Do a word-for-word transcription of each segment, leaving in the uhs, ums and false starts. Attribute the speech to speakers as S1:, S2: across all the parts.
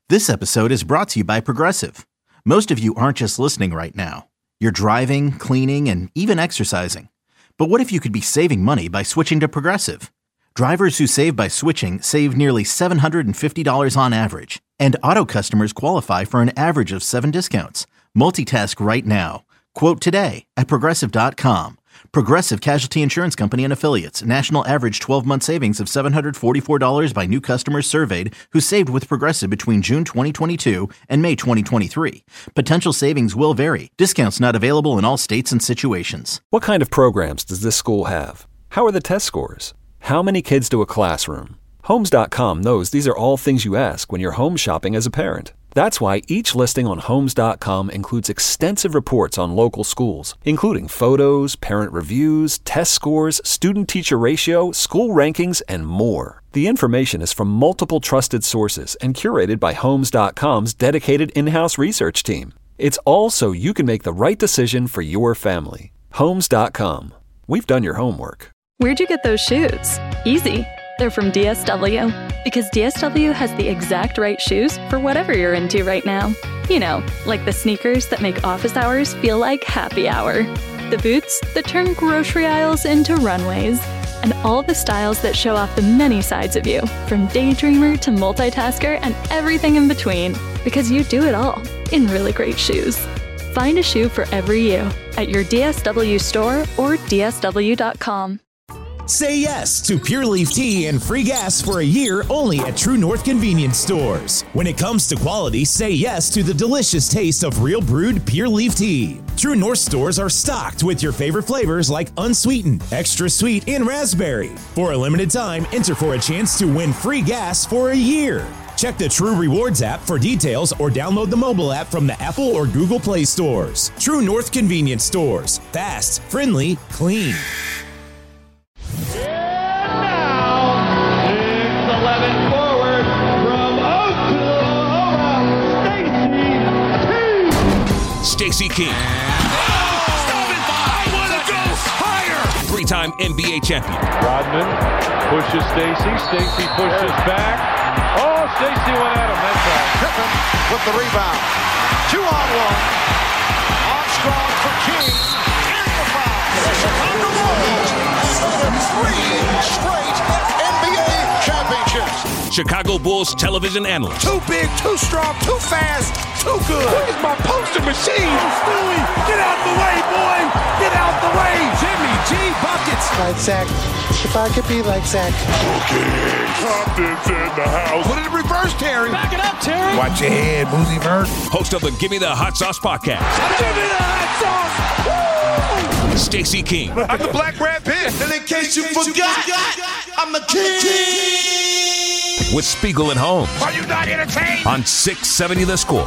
S1: This episode is brought to you by Progressive. Most of you aren't just listening right now. You're driving, cleaning, and even exercising. But what if you could be saving money by switching to Progressive? Drivers who save by switching save nearly seven hundred fifty dollars on average. And auto customers qualify for an average of seven discounts. Multitask right now. Quote today at Progressive dot com. Progressive Casualty Insurance Company and Affiliates. National average twelve-month savings of seven hundred forty-four dollars by new customers surveyed who saved with Progressive between June twenty twenty-two and May twenty twenty-three. Potential savings will vary. Discounts not available in all states and situations.
S2: What kind of programs does this school have? How are the test scores? How many kids do a classroom? Homes dot com knows these are all things you ask when you're home shopping as a parent. That's why each listing on Homes dot com includes extensive reports on local schools, including photos, parent reviews, test scores, student-teacher ratio, school rankings, and more. The information is from multiple trusted sources and curated by Homes dot com's dedicated in-house research team. It's all so you can make the right decision for your family. Homes dot com. We've done your homework.
S3: Where'd you get those shoes? Easy. They're from D S W. Because D S W has the exact right shoes for whatever you're into right now. You know, like the sneakers that make office hours feel like happy hour. The boots that turn grocery aisles into runways. And all the styles that show off the many sides of you, from daydreamer to multitasker and everything in between. Because you do it all in really great shoes. Find a shoe for every you at your D S W store or D S W dot com.
S4: Say yes to Pure Leaf Tea and free gas for a year only at True North Convenience Stores. When it comes to quality, say yes to the delicious taste of real brewed Pure Leaf Tea. True North stores are stocked with your favorite flavors like unsweetened, extra sweet, and raspberry. For a limited time, enter for a chance to win free gas for a year. Check the True Rewards app for details or download the mobile app from the Apple or Google Play stores. True North Convenience Stores. Fast, friendly, clean.
S5: Stacey King.
S6: Stop it! I want to go higher!
S5: Three-time N B A champion.
S7: Rodman pushes Stacey. Stacey pushes back. Oh, Stacey went at him. That's all.
S6: Pippen with the rebound. Two on one. Armstrong for King. And the foul. The Chicago Bulls have three straight N B A championships.
S5: Chicago Bulls television analyst.
S6: Too big, too strong, too fast, too good. Where's my poster machine?
S8: Stewie, get out the way, boy! Get out the way!
S6: Jimmy G buckets.
S9: Like Zach. If I could be like Zach.
S10: Okay, Compton's in the house.
S6: Put it in reverse, Terry.
S8: Back it up, Terry.
S6: Watch your head, Boozy Bird.
S5: Host of the Give Me the Hot Sauce podcast.
S6: Give me the hot sauce. Woo!
S5: Stacey King.
S6: I'm the Black Brad Pitt. And in case you forgot, I'm the king.
S5: With Spiegel and Holmes.
S6: Are you not entertained?
S5: On six seventy The Score.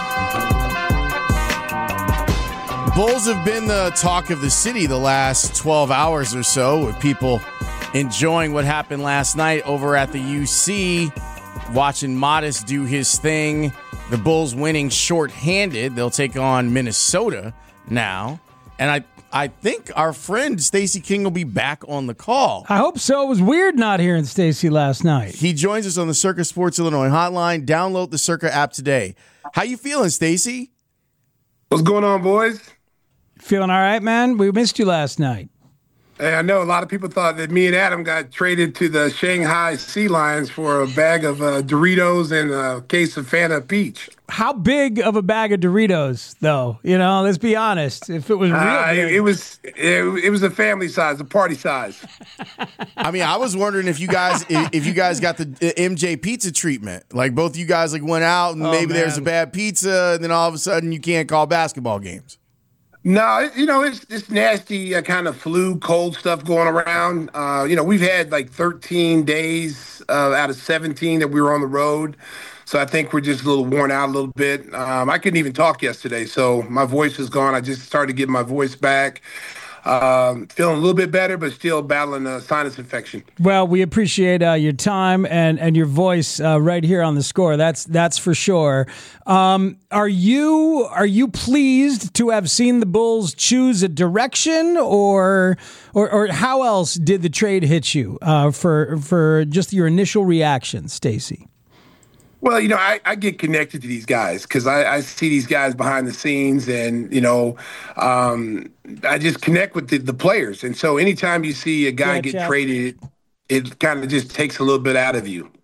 S11: Bulls have been the talk of the city the last twelve hours or so, with people enjoying what happened last night over at the U C, watching Modest do his thing. The Bulls winning shorthanded. They'll take on Minnesota now. And I I think our friend Stacey King will be back on the call.
S12: I hope so. It was weird not hearing Stacey last night.
S11: He joins us on the Circa Sports Illinois hotline. Download the Circa app today. How you feeling, Stacey?
S13: What's going on, boys?
S12: Feeling all right, man? We missed you last night.
S13: Hey, I know a lot of people thought that me and Adam got traded to the Shanghai Sea Lions for a bag of uh, Doritos and a case of Fanta Peach.
S12: How big of a bag of Doritos, though? You know, let's be honest. If it was real
S13: uh,
S12: big.
S13: It, it was it, it was a family size, a party size.
S11: I mean, I was wondering if you guys if you guys got the M J pizza treatment. Like both you guys like went out and
S12: oh,
S11: maybe
S12: man.
S11: there's a bad pizza, and then all of a sudden you can't call basketball games.
S13: No, you know, it's it's nasty uh, kind of flu, cold stuff going around. Uh, you know, we've had like thirteen days uh, out of seventeen that we were on the road. So I think we're just a little worn out a little bit. Um, I couldn't even talk yesterday, so my voice is gone. I just started getting my voice back. Um, feeling a little bit better, but still battling a sinus infection.
S12: Well, we appreciate uh, your time and, and your voice uh, right here on the Score. That's that's for sure. Um, are you are you pleased to have seen the Bulls choose a direction, or or, or how else did the trade hit you uh, for for just your initial reaction, Stacey?
S13: Well, you know, I, I get connected to these guys because I, I see these guys behind the scenes, and you know, um, I just connect with the, the players. And so, anytime you see a guy
S12: Yeah,
S13: get
S12: Jeff.
S13: traded, it, it kind of just takes a little bit out of you.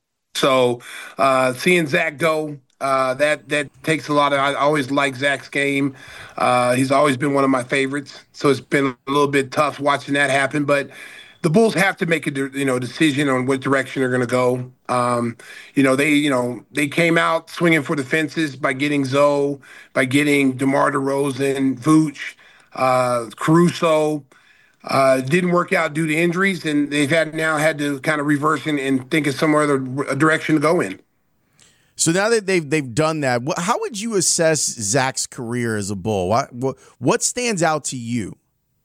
S13: So, uh, seeing Zach go, uh, that that takes a lot of. I always like Zach's game. Uh, he's always been one of my favorites. So it's been a little bit tough watching that happen, but the Bulls have to make a you know decision on what direction they're going to go. Um, you know they you know they came out swinging for the fences by getting Zoe, by getting DeMar DeRozan, Vooch, uh, Caruso. Uh, didn't work out due to injuries, and they've had now had to kind of reverse and, and think of some other direction to go in.
S11: So now that they've they've done that, wh- how would you assess Zach's career as a Bull? What what, what stands out to you?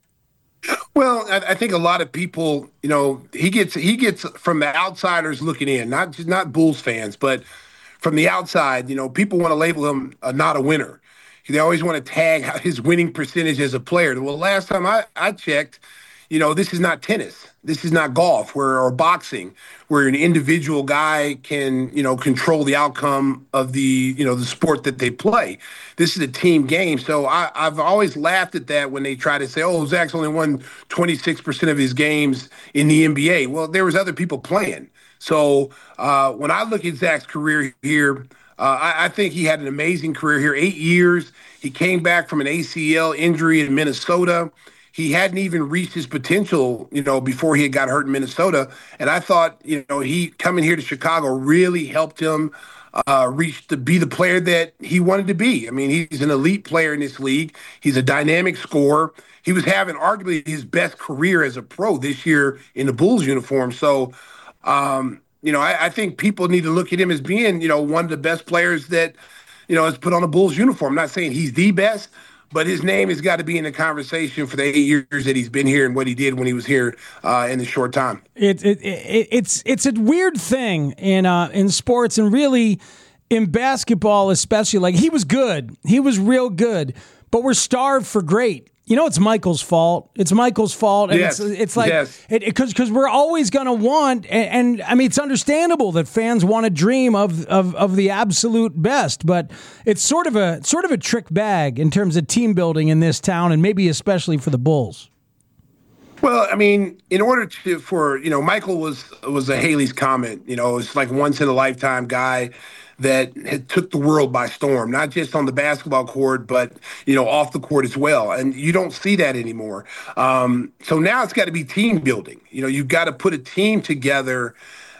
S13: Well, I, I think a lot of people, you know, he gets he gets from the outsiders looking in, not just not Bulls fans, but from the outside, you know, people want to label him a, not a winner. They always want to tag his winning percentage as a player. Well, last time I, I checked, you know, this is not tennis. This is not golf where or boxing, where an individual guy can, you know, control the outcome of the, you know, the sport that they play. This is a team game. So I, I've always laughed at that when they try to say, oh, Zach's only won twenty-six percent of his games in the N B A. Well, there was other people playing. So uh, when I look at Zach's career here, uh, I, I think he had an amazing career here. Eight years. He came back from an A C L injury in Minnesota. He hadn't even reached his potential, you know, before he had got hurt in Minnesota. And I thought, you know, he coming here to Chicago really helped him uh, reach to be the player that he wanted to be. I mean, he's an elite player in this league. He's a dynamic scorer. He was having arguably his best career as a pro this year in the Bulls uniform. So, um, you know, I, I think people need to look at him as being, you know, one of the best players that, you know, has put on a Bulls uniform. I'm not saying he's the best, but his name has got to be in the conversation for the eight years that he's been here and what he did when he was here uh, in the short time.
S12: It, it, it, it's it's a weird thing in uh, in sports, and really in basketball especially. Like, he was good. He was real good, but we're starved for great. You know, it's Michael's fault. It's Michael's fault. And
S13: yes.
S12: it's, it's like,
S13: yes.
S12: it because because we're always going to want, and, and I mean, it's understandable that fans want to dream of, of, of the absolute best, but it's sort of a sort of a trick bag in terms of team building in this town, and maybe especially for the Bulls.
S13: Well, I mean, in order to, for, you know, Michael was, was a Haley's Comet, you know, it's like once in a lifetime guy that had took the world by storm, not just on the basketball court, but, you know, off the court as well. And you don't see that anymore. Um, so now it's got to be team building. You know, you've got to put a team together,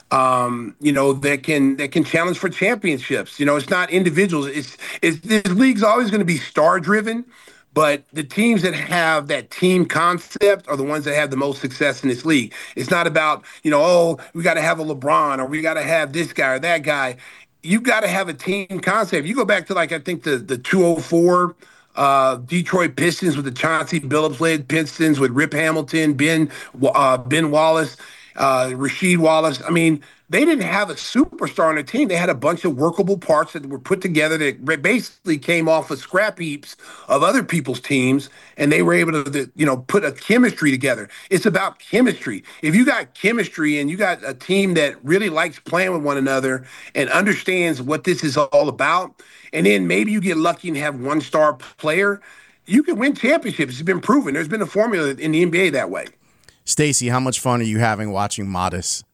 S13: um, you know, that can, that can challenge for championships. You know, it's not individuals. It's, it's this league's always going to be star driven. But the teams that have that team concept are the ones that have the most success in this league. It's not about, you know, oh, we got to have a LeBron or we got to have this guy or that guy. You've got to have a team concept. You go back to, like, I think the, the two oh four uh, Detroit Pistons with the Chauncey Billups-led Pistons with Rip Hamilton, Ben, uh, Ben Wallace, uh, Rasheed Wallace. I mean, they didn't have a superstar on their team. They had a bunch of workable parts that were put together that basically came off of scrap heaps of other people's teams, and they were able to, you know, put a chemistry together. It's about chemistry. If you got chemistry and you got a team that really likes playing with one another and understands what this is all about, and then maybe you get lucky and have one star player, you can win championships. It's been proven. There's been a formula in the N B A that way.
S11: Stacey, how much fun are you having watching Modest?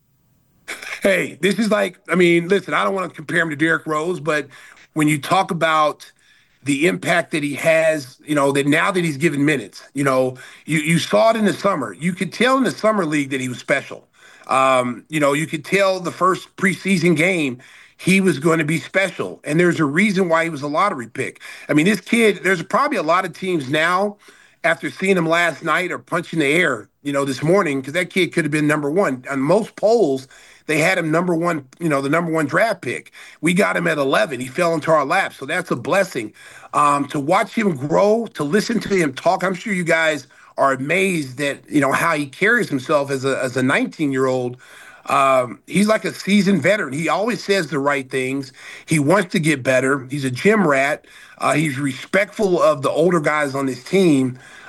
S13: Hey, this is like, I mean, listen, I don't want to compare him to Derrick Rose, but when you talk about the impact that he has, you know, that now that he's given minutes, you know, you, you saw it in the summer. You could tell in the summer league that he was special. Um, you know, you could tell the first preseason game he was going to be special. And there's a reason why he was a lottery pick. I mean, this kid, there's probably a lot of teams now after seeing him last night or punching the air, you know, this morning, because that kid could have been number one. On most polls, they had him number one, you know, the number one draft pick. We got him at eleven. He fell into our lap. So that's a blessing. Um, to watch him grow, to listen to him talk, I'm sure you guys are amazed that, you know, how he carries himself as a as a nineteen-year-old. Um, he's like a seasoned veteran. He always says the right things. He wants to get better. He's a gym rat. Uh, he's respectful of the older guys on his team.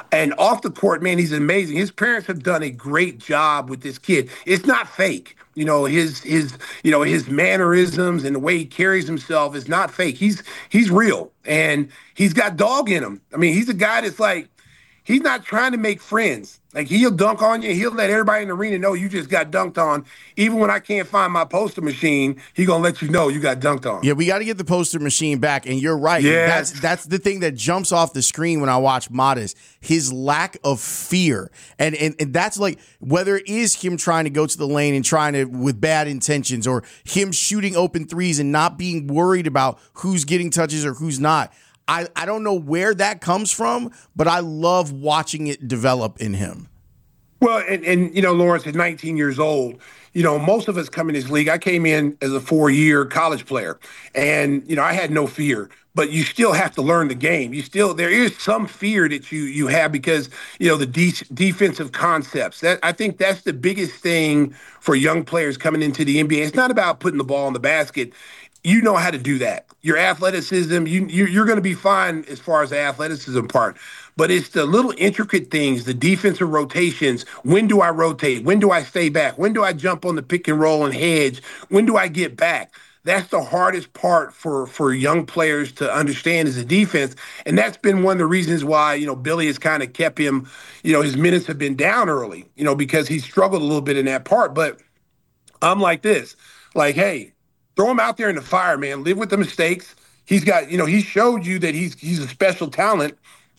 S13: And off the court, man, he's amazing. His parents have done a great job with this kid. It's not fake. You know, his his you know, his mannerisms and the way he carries himself is not fake. He's he's real. And he's got dog in him. I mean, he's a guy that's like, he's not trying to make friends. Like, he'll dunk on you. He'll let everybody in the arena know you just got dunked on. Even when I can't find my poster machine, he going to let you know you got dunked on.
S11: Yeah, we got to get the poster machine back. And you're right.
S13: Yes.
S11: That's, that's the thing that jumps off the screen when I watch Modest, his lack of fear. And, and, and that's like, whether it is him trying to go to the lane and trying to, with bad intentions, or him shooting open threes and not being worried about who's getting touches or who's not. I, I don't know where that comes from, but I love watching it develop in him.
S13: Well, and, and you know, Lawrence, at nineteen years old, you know, most of us come in this league. I came in as a four-year college player, and, you know, I had no fear. But you still have to learn the game. You still, there is some fear that you you have because, you know, the de- defensive concepts. That I think that's the biggest thing for young players coming into the N B A. It's not about putting the ball in the basket. You know how to do that. Your athleticism, you, you, you're going to be fine as far as the athleticism part. But it's the little intricate things, the defensive rotations. When do I rotate? When do I stay back? When do I jump on the pick and roll and hedge? When do I get back? That's the hardest part for, for young players to understand as a defense. And that's been one of the reasons why, you know, Billy has kind of kept him, you know, his minutes have been down early, you know, because he struggled a little bit in that part. But I'm like this, like, hey, throw him out there in the fire, man. Live with the mistakes. He's got, you know, he showed you that he's he's a special talent.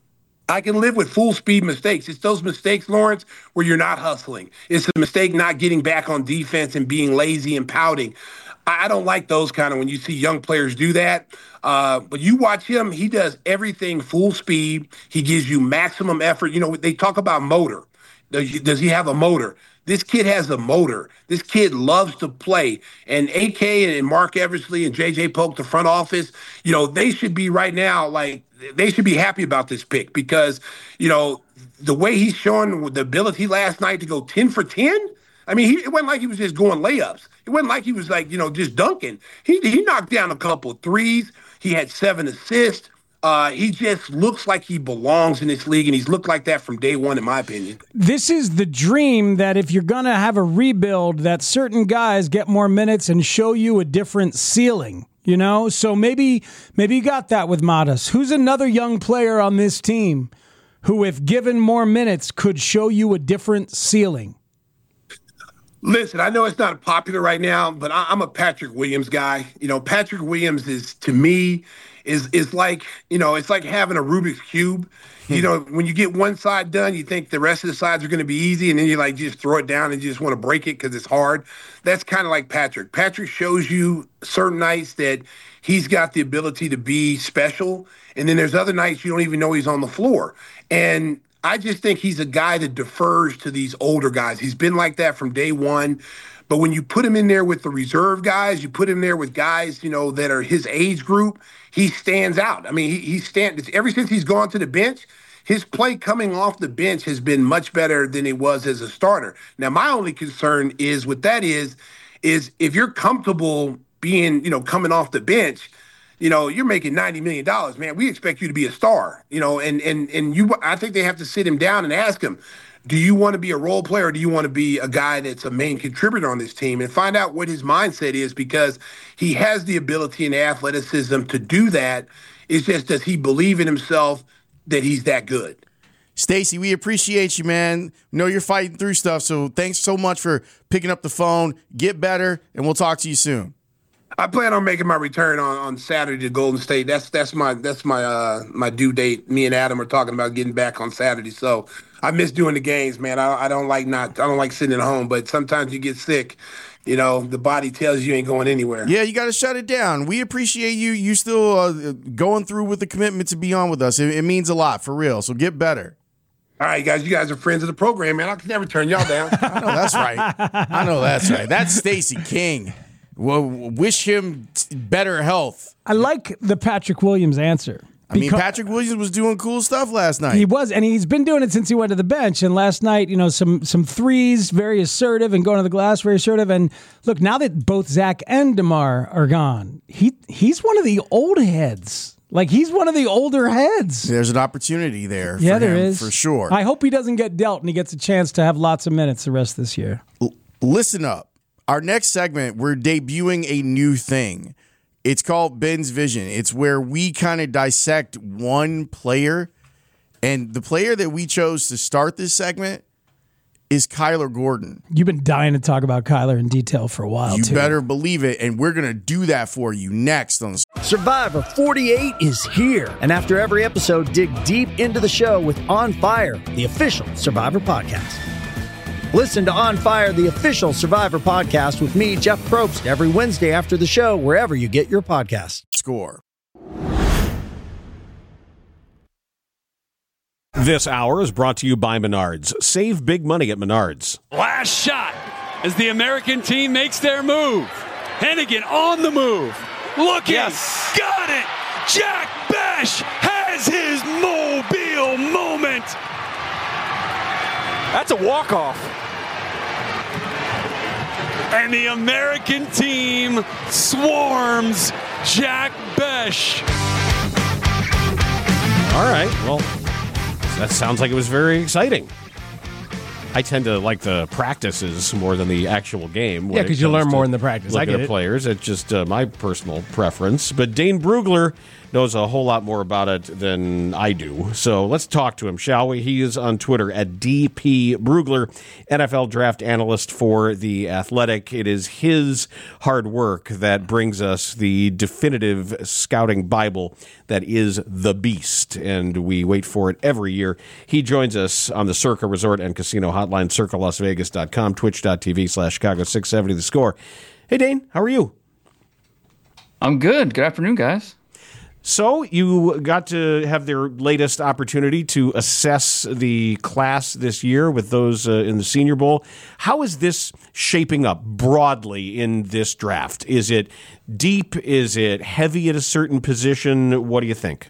S13: I can live with full speed mistakes. It's those mistakes, Lawrence, where you're not hustling. It's a mistake not getting back on defense and being lazy and pouting. I don't like those kind of when you see young players do that. Uh, but you watch him, he does everything full speed. He gives you maximum effort. You know, they talk about motor. Does, does he have a motor? This kid has a motor. This kid loves to play. And A K and Mark Eversley and J J Polk, the front office, you know, they should be right now, like, they should be happy about this pick because, you know, the way he's showing the ability last night to go ten for ten, I mean, he, it wasn't like he was just going layups. It wasn't like he was like, you know, just dunking. He, he knocked down a couple of threes. He had seven assists. Uh, he just looks like he belongs in this league, and he's looked like that from day one, in my opinion.
S12: This is the dream that if you're going to have a rebuild, that certain guys get more minutes and show you a different ceiling, you know? So maybe maybe you got that with Modest. Who's another young player on this team who, if given more minutes, could show you a different ceiling?
S13: Listen, I know it's not popular right now, but I, I'm a Patrick Williams guy. You know, Patrick Williams is, to me, is is like, you know, it's like having a Rubik's Cube. You know, when you get one side done, you think the rest of the sides are going to be easy, and then you like just throw it down and you just want to break it because it's hard. That's kind of like Patrick. Patrick shows you certain nights that he's got the ability to be special, and then there's other nights you don't even know he's on the floor. And I just think he's a guy that defers to these older guys. He's been like that from day one. But when you put him in there with the reserve guys, you put him there with guys, you know, that are his age group, he stands out. I mean, he, he stands, ever since he's gone to the bench, his play coming off the bench has been much better than it was as a starter. Now, my only concern is with that is, is if you're comfortable being, you know, coming off the bench, you know, you're making ninety million dollars, man. We expect you to be a star, you know, and, and, and you, I think they have to sit him down and ask him, do you want to be a role player or do you want to be a guy that's a main contributor on this team, and find out what his mindset is, because he has the ability and athleticism to do that. It's just, does he believe in himself that he's that good?
S11: Stacey, we appreciate you, man. We know you're fighting through stuff, so thanks so much for picking up the phone. Get better, and we'll talk to you soon.
S13: I plan on making my return on, on Saturday to Golden State. That's that's my that's my uh, my due date. Me and Adam are talking about getting back on Saturday. So I miss doing the games, man. I, I don't like not I don't like sitting at home, but sometimes you get sick. You know, the body tells you ain't going anywhere.
S11: Yeah, you got to shut it down. We appreciate you. You still uh, going through with the commitment to be on with us. It, it means a lot, for real. So get better.
S13: All right, guys, you guys are friends of the program, man. I can never turn y'all down.
S11: I know that's right. I know that's right. That's Stacey King. Well, wish him better health.
S12: I like the Patrick Williams answer.
S11: I mean, Patrick Williams was doing cool stuff last night.
S12: He was, and he's been doing it since he went to the bench. And last night, you know, some some threes, very assertive, and going to the glass, very assertive. And look, now that both Zach and DeMar are gone, he he's one of the old heads. Like, he's one of the older heads.
S11: There's an opportunity there.
S12: Yeah,
S11: for
S12: there
S11: him,
S12: is.
S11: for sure.
S12: I hope he doesn't get dealt and he gets a chance to have lots of minutes the rest of this year.
S11: L- listen up. Our next segment, we're debuting a new thing. It's called Ben's Vision. It's where we kind of dissect one player, and the player that we chose to start this segment is Kyler Gordon.
S12: You've been dying to talk about Kyler in detail for a while,
S11: you
S12: too.
S11: You better believe it, and we're going to do that for you next on the
S14: Survivor forty-eight is here, and after every episode, dig deep into the show with On Fire, the official Survivor podcast. Listen to On Fire, the official Survivor podcast with me, Jeff Probst, every Wednesday after the show, wherever you get your podcasts.
S11: Score.
S15: This hour is brought to you by Menards. Save big money at Menards.
S16: Last shot as the American team makes their move. Hennigan on the move. Looking. Yes. Got it. Jack Bash has his Mobile moment.
S17: That's a walk-off.
S16: And the American team swarms Jack Bash.
S15: All right, well, that sounds like it was very exciting. I tend to like the practices more than the actual game.
S18: Yeah, because you learn more in the practice. I get
S15: at
S18: it.
S15: Players, it's just uh, my personal preference. But Dane Brugler knows a whole lot more about it than I do. So let's talk to him, shall we? He is on Twitter at D P Brugler, N F L draft analyst for The Athletic. It is his hard work that brings us the definitive scouting Bible that is The Beast, and we wait for it every year. He joins us on the Circa Resort and Casino Hotline, circa las vegas dot com, twitch.tv slash Chicago six seventy The Score. Hey, Dane, how are you?
S19: I'm good. Good afternoon, guys.
S15: So you got to have their latest opportunity to assess the class this year with those uh, in the Senior Bowl. How is this shaping up broadly in this draft? Is it deep? Is it heavy at a certain position? What do you think?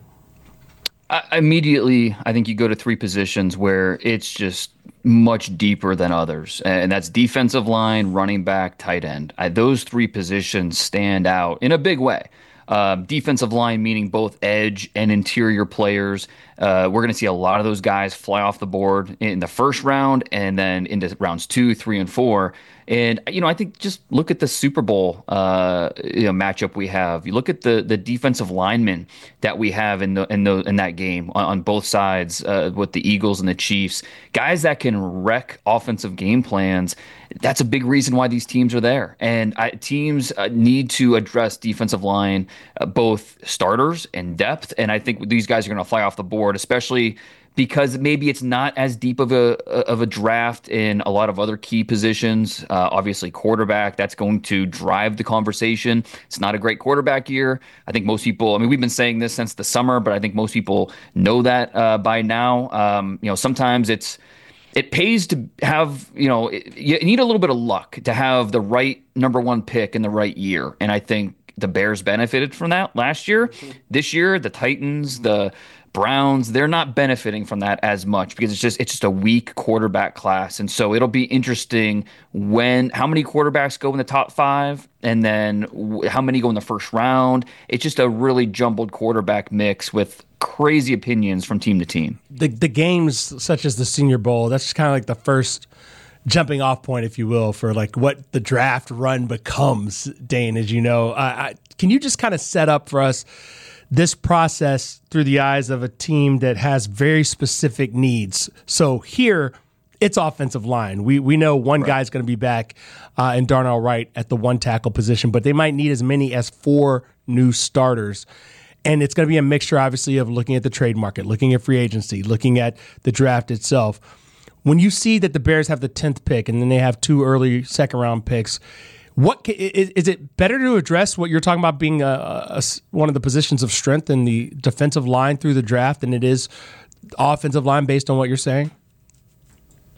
S19: I, immediately, I think you go to three positions where it's just much deeper than others, and that's defensive line, running back, tight end. I, those three positions stand out in a big way. Uh, defensive line, meaning both edge and interior players. Uh, we're going to see a lot of those guys fly off the board in the first round and then into rounds two, three, and four. And, you know, I think just look at the Super Bowl uh, you know, matchup we have. You look at the the defensive linemen that we have in the in, the, in that game on, on both sides uh, with the Eagles and the Chiefs. Guys that can wreck offensive game plans. That's a big reason why these teams are there. And I, teams uh, need to address defensive line, uh, both starters and depth. And I think these guys are going to fly off the board, especially because maybe it's not as deep of a of a draft in a lot of other key positions. Uh, obviously, quarterback, that's going to drive the conversation. It's not a great quarterback year. I think most people, I mean, we've been saying this since the summer, but I think most people know that uh, by now. Um, you know, sometimes it's it pays to have, you know, it, you need a little bit of luck to have the right number one pick in the right year. And I think the Bears benefited from that last year. Mm-hmm. This year, the Titans, the Browns, they're not benefiting from that as much because it's just it's just a weak quarterback class. And so it'll be interesting when how many quarterbacks go in the top five and then w- how many go in the first round. It's just a really jumbled quarterback mix with crazy opinions from team to team.
S18: The the games such as the Senior Bowl, that's just kind of like the first jumping off point, if you will, for like what the draft run becomes, Dane, as you know. Uh, I, can you just kind of set up for us this process through the eyes of a team that has very specific needs? So here, it's offensive line. We we know one right. guy's going to be back uh, in Darnell Wright at the one tackle position, but they might need as many as four new starters. And it's going to be a mixture, obviously, of looking at the trade market, looking at free agency, looking at the draft itself. When you see that the Bears have the tenth pick and then they have two early second-round picks, what is, is it better to address what you're talking about being a, a, one of the positions of strength in the defensive line through the draft than it is offensive line based on what you're saying?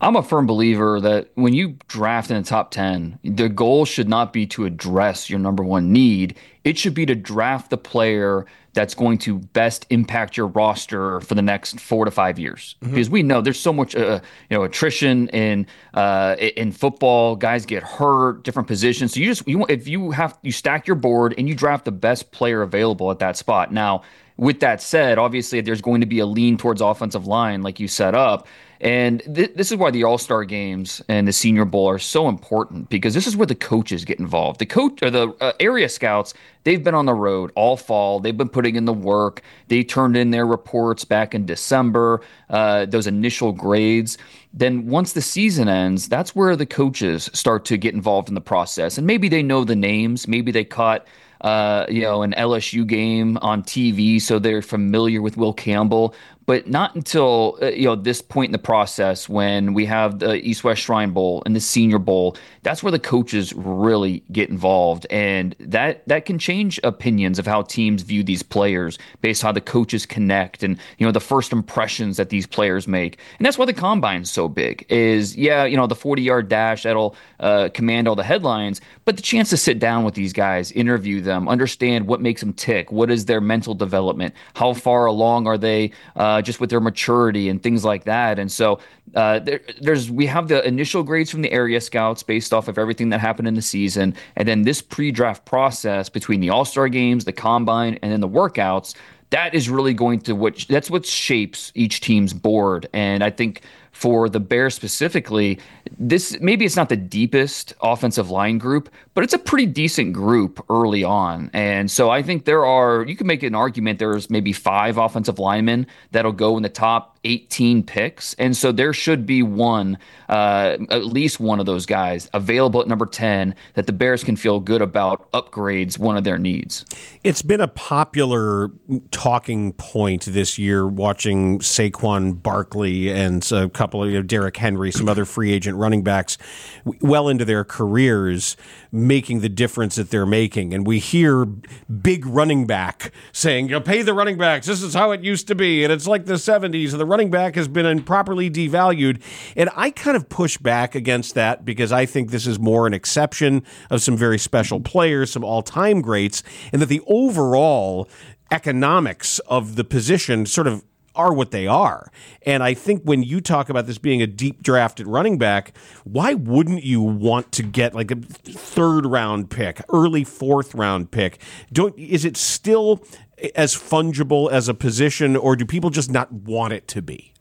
S19: I'm a firm believer that when you draft in the top ten, the goal should not be to address your number one need. It should be to draft the player that's going to best impact your roster for the next four to five years. Mm-hmm. Because we know there's so much, uh, you know, attrition in uh, in football. Guys get hurt, different positions. So you just, you if you have, you stack your board and you draft the best player available at that spot. Now, with that said, obviously there's going to be a lean towards offensive line, like you set up. And th- this is why the All-Star games and the Senior Bowl are so important, because this is where the coaches get involved. The coach or the uh, area scouts, they've been on the road all fall. They've been putting in the work. They turned in their reports back in December, uh, those initial grades. Then once the season ends, that's where the coaches start to get involved in the process. And maybe they know the names. Maybe they caught Uh, you know, an L S U game on T V, so they're familiar with Will Campbell. But not until, uh, you know, this point in the process when we have the East-West Shrine Bowl and the Senior Bowl, that's where the coaches really get involved. And that that can change opinions of how teams view these players based on how the coaches connect and, you know, the first impressions that these players make. And that's why the Combine's so big is, yeah, you know, the forty-yard dash, that'll uh, command all the headlines, but the chance to sit down with these guys, interview them, understand what makes them tick, what is their mental development, how far along are they uh, just with their maturity and things like that. And so uh, there, there's we have the initial grades from the area scouts based off of everything that happened in the season, and then this pre-draft process between the All-Star games, the Combine, and then the workouts. That is really going to what that's what shapes each team's board. And I think for the Bears specifically, this maybe it's not the deepest offensive line group, but it's a pretty decent group early on. And so I think there are, you can make an argument there's maybe five offensive linemen that'll go in the top eighteen picks. And so there should be one, uh, at least one of those guys available at number ten that the Bears can feel good about upgrades one of their needs.
S15: It's been a popular talking point this year watching Saquon Barkley and a couple of, you know, Derrick Henry, some other free agent running backs well into their careers making the difference that they're making. And we hear big running back saying, you know, pay the running backs. This is how it used to be. And it's like the seventies and the running back has been improperly devalued. And I kind of push back against that because I think this is more an exception of some very special players, some all-time greats, and that the overall economics of the position sort of are what they are. And I think when you talk about this being a deep drafted running back, why wouldn't you want to get like a third round pick, early fourth round pick? Don't, is it still as fungible as a position, or do people just not want it to be?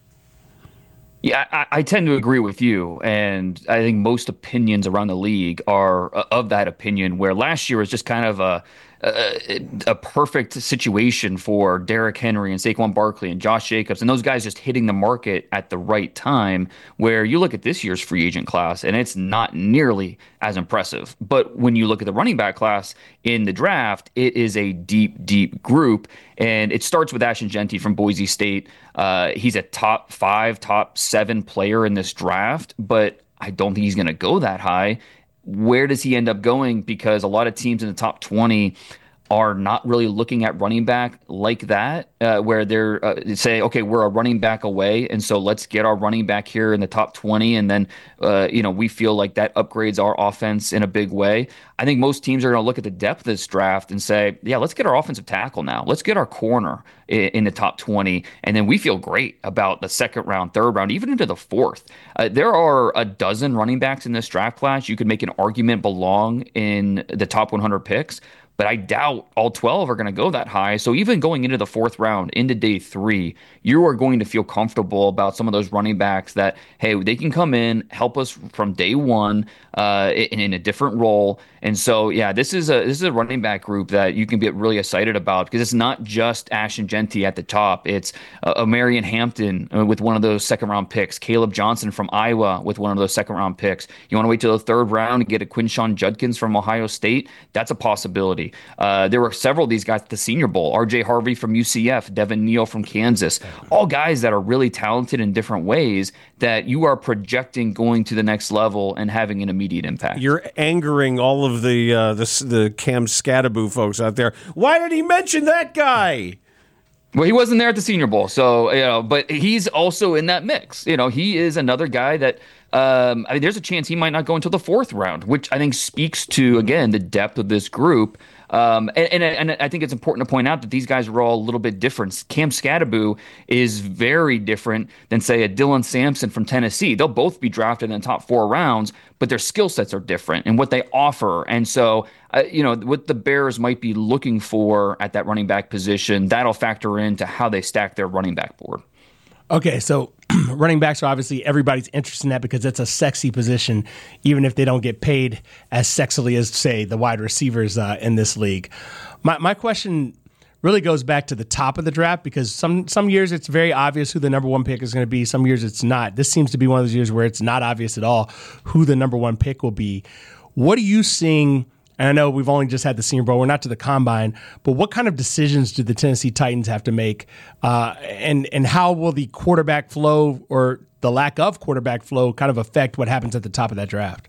S19: Yeah, I, I tend to agree with you, and I think most opinions around the league are of that opinion, where last year was just kind of a a, a perfect situation for Derrick Henry and Saquon Barkley and Josh Jacobs and those guys just hitting the market at the right time, where you look at this year's free agent class and it's not nearly as impressive. But when you look at the running back class in the draft, it is a deep, deep group. And it starts with Ashton Jeanty from Boise State. Uh, he's a top five, top seven player in this draft, but I don't think he's going to go that high. Where does he end up going? Because a lot of teams in the top twenty are not really looking at running back like that, uh, where they're uh, say, okay, we're a running back away, and so let's get our running back here in the top twenty, and then uh, you know we feel like that upgrades our offense in a big way. I think most teams are going to look at the depth of this draft and say, yeah, let's get our offensive tackle now. Let's get our corner in, in the top twenty, and then we feel great about the second round, third round, even into the fourth. Uh, there are a dozen running backs in this draft class you could make an argument belong in the top one hundred picks. But I doubt all twelve are going to go that high. So even going into the fourth round, into day three, you are going to feel comfortable about some of those running backs that, hey, they can come in, help us from day one uh, in, in a different role. And so, yeah, this is a this is a running back group that you can get really excited about, because it's not just Ashton Jeanty at the top. It's uh, Marion Hampton with one of those second round picks, Caleb Johnson from Iowa with one of those second round picks. You want to wait till the third round and get a Quinshawn Judkins from Ohio State? That's a possibility. Uh, there were several of these guys at the Senior Bowl. R J Harvey from U C F, Devin Neal from Kansas, all guys that are really talented in different ways that you are projecting going to the next level and having an immediate impact.
S15: You're angering all of the uh, the, the Cam Scadaboo folks out there. Why did he mention that guy?
S19: Well, he wasn't there at the Senior Bowl, so you know, but he's also in that mix. You know, he is another guy that um, I mean, there's a chance he might not go until the fourth round, which I think speaks to again the depth of this group. Um, and, and and I think it's important to point out that these guys are all a little bit different. Cam Skattebo is very different than, say, a Dylan Sampson from Tennessee. They'll both be drafted in the top four rounds, but their skill sets are different and what they offer. And so, uh, you know, what the Bears might be looking for at that running back position, that'll factor into how they stack their running back board.
S18: Okay, so running backs are obviously everybody's interested in that because it's a sexy position, even if they don't get paid as sexily as, say, the wide receivers uh, in this league. My my question really goes back to the top of the draft because some some years it's very obvious who the number one pick is going to be. Some years it's not. This seems to be one of those years where it's not obvious at all who the number one pick will be. What are you seeing? And I know we've only just had the Senior Bowl. We're not to the Combine. But what kind of decisions do the Tennessee Titans have to make? Uh, and, and how will the quarterback flow or the lack of quarterback flow kind of affect what happens at the top of that draft?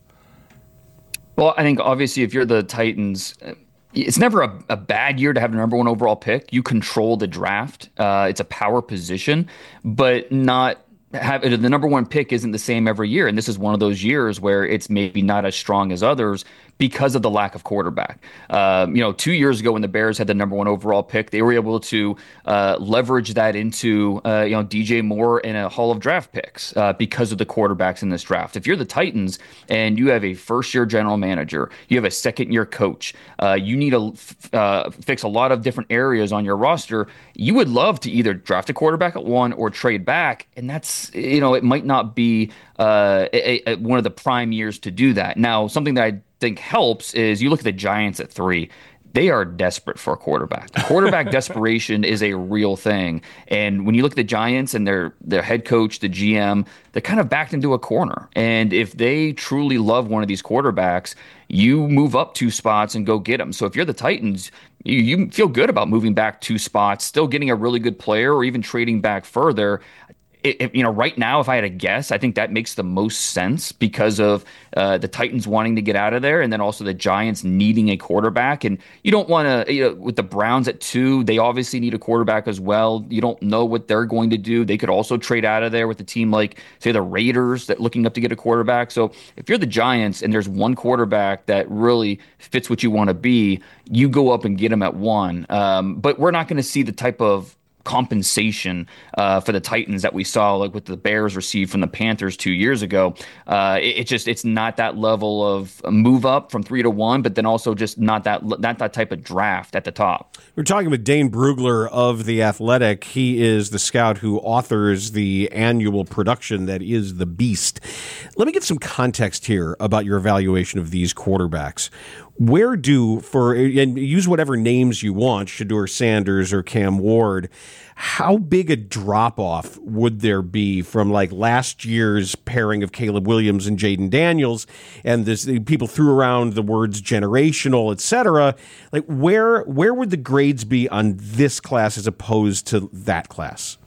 S19: Well, I think obviously if you're the Titans, it's never a, a bad year to have the number one overall pick. You control the draft. Uh, it's a power position, but not have the number one pick isn't the same every year. And this is one of those years where it's maybe not as strong as others because of the lack of quarterback. Um, you know, two years ago when the Bears had the number one overall pick, they were able to uh, leverage that into, uh, you know, D J Moore and a haul of draft picks uh, because of the quarterbacks in this draft. If you're the Titans and you have a first-year general manager, you have a second-year coach, uh, you need to uh, fix a lot of different areas on your roster, you would love to either draft a quarterback at one or trade back, and that's, you know, it might not be uh, a, a, one of the prime years to do that. Now, something that I think helps is you look at the Giants at three. They are desperate for a quarterback. Quarterback desperation is a real thing. And when you look at the Giants and their their head coach, the G M, they're kind of backed into a corner. And if they truly love one of these quarterbacks, you move up two spots and go get them. So if you're the Titans, you, you feel good about moving back two spots, still getting a really good player, or even trading back further. It, you know, right now, if I had to guess, I think that makes the most sense because of uh, the Titans wanting to get out of there, and then also the Giants needing a quarterback. And you don't want to, you know, with the Browns at two, they obviously need a quarterback as well. You don't know what they're going to do. They could also trade out of there with a team like, say, the Raiders that looking up to get a quarterback. So if you're the Giants and there's one quarterback that really fits what you want to be, you go up and get him at one. Um, but we're not going to see the type of compensation uh, for the Titans that we saw, like what the Bears received from the Panthers two years ago. Uh, it, it just it's not that level of move up from three to one, but then also just not that not that type of draft at the top.
S15: We're talking with Dane Brugler of The Athletic. He is the scout who authors the annual production that is The Beast. Let me get some context here about your evaluation of these quarterbacks. Where do, for, and use whatever names you want, Shedeur Sanders or Cam Ward, how big a drop-off would there be from like last year's pairing of Caleb Williams and Jaden Daniels, and this, people threw around the words generational, et cetera. Like where, where would the grades be on this class as opposed to that class?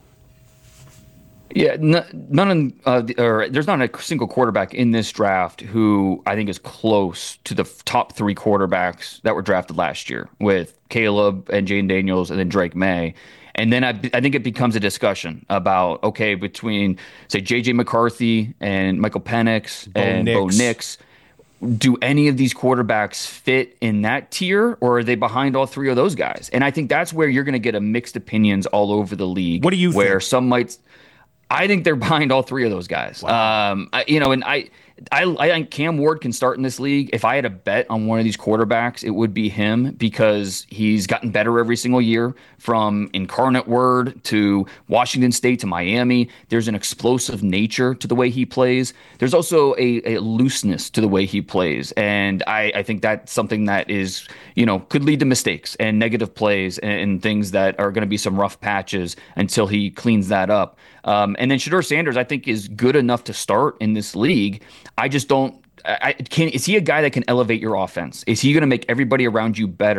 S19: Yeah, n- none of, uh, or there's not a single quarterback in this draft who I think is close to the f- top three quarterbacks that were drafted last year with Caleb and Jaden Daniels and then Drake May. And then I, I think it becomes a discussion about, okay, between, say, J J McCarthy and Michael Penix Bo and Nix. Bo Nix, do any of these quarterbacks fit in that tier, or are they behind all three of those guys? And I think that's where you're going to get a mixed opinions all over the league.
S15: What do you
S19: where
S15: think?
S19: Some might... I think they're behind all three of those guys. Wow. Um, I, you know, and I, I, I think Cam Ward can start in this league. If I had a bet on one of these quarterbacks, it would be him because he's gotten better every single year from Incarnate Word to Washington State to Miami. There's an explosive nature to the way he plays. There's also a, a looseness to the way he plays. And I, I think that's something that is, you know, could lead to mistakes and negative plays and, and things that are going to be some rough patches until he cleans that up. Um, and then Shedeur Sanders, I think, is good enough to start in this league. I just don't. I can. Is he a guy that can elevate your offense? Is he going to make everybody around you better?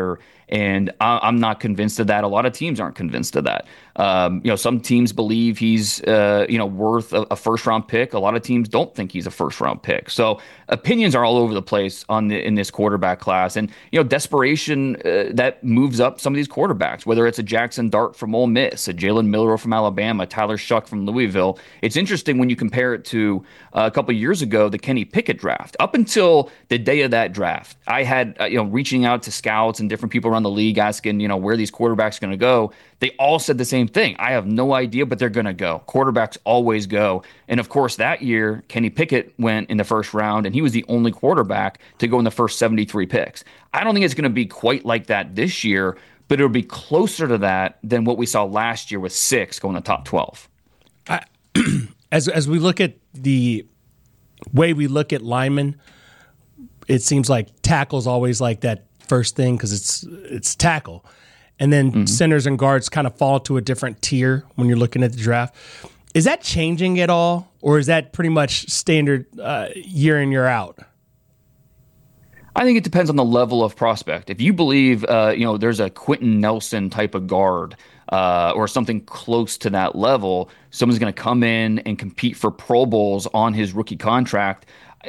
S19: And I, I'm not convinced of that. A lot of teams aren't convinced of that. Um, you know, some teams believe he's, uh, you know, worth a, a first round pick. A lot of teams don't think he's a first round pick. So opinions are all over the place on the, in this quarterback class. And, you know, desperation uh, that moves up some of these quarterbacks, whether it's a Jackson Dart from Ole Miss, a Jalen Milroe from Alabama, Tyler Shuck from Louisville. It's interesting when you compare it to uh, a couple of years ago, the Kenny Pickett draft. Up until the day of that draft, I had, uh, you know, reaching out to scouts and different people around the league asking, you know, where these quarterbacks are going to go. They all said the same thing. I have no idea, but they're going to go. Quarterbacks always go. And of course, that year, Kenny Pickett went in the first round, and he was the only quarterback to go in the first seventy-three picks. I don't think it's going to be quite like that this year, but it'll be closer to that than what we saw last year with six going in the top twelve.
S18: I, as as we look at the way we look at linemen, it seems like tackle's always like that first thing because it's it's tackle. And then mm-hmm. centers and guards kind of fall to a different tier when you're looking at the draft. Is that changing at all, or is that pretty much standard uh, year in, year out?
S19: I think it depends on the level of prospect. If you believe, uh, you know, there's a Quentin Nelson type of guard uh, or something close to that level, someone's going to come in and compete for Pro Bowls on his rookie contract.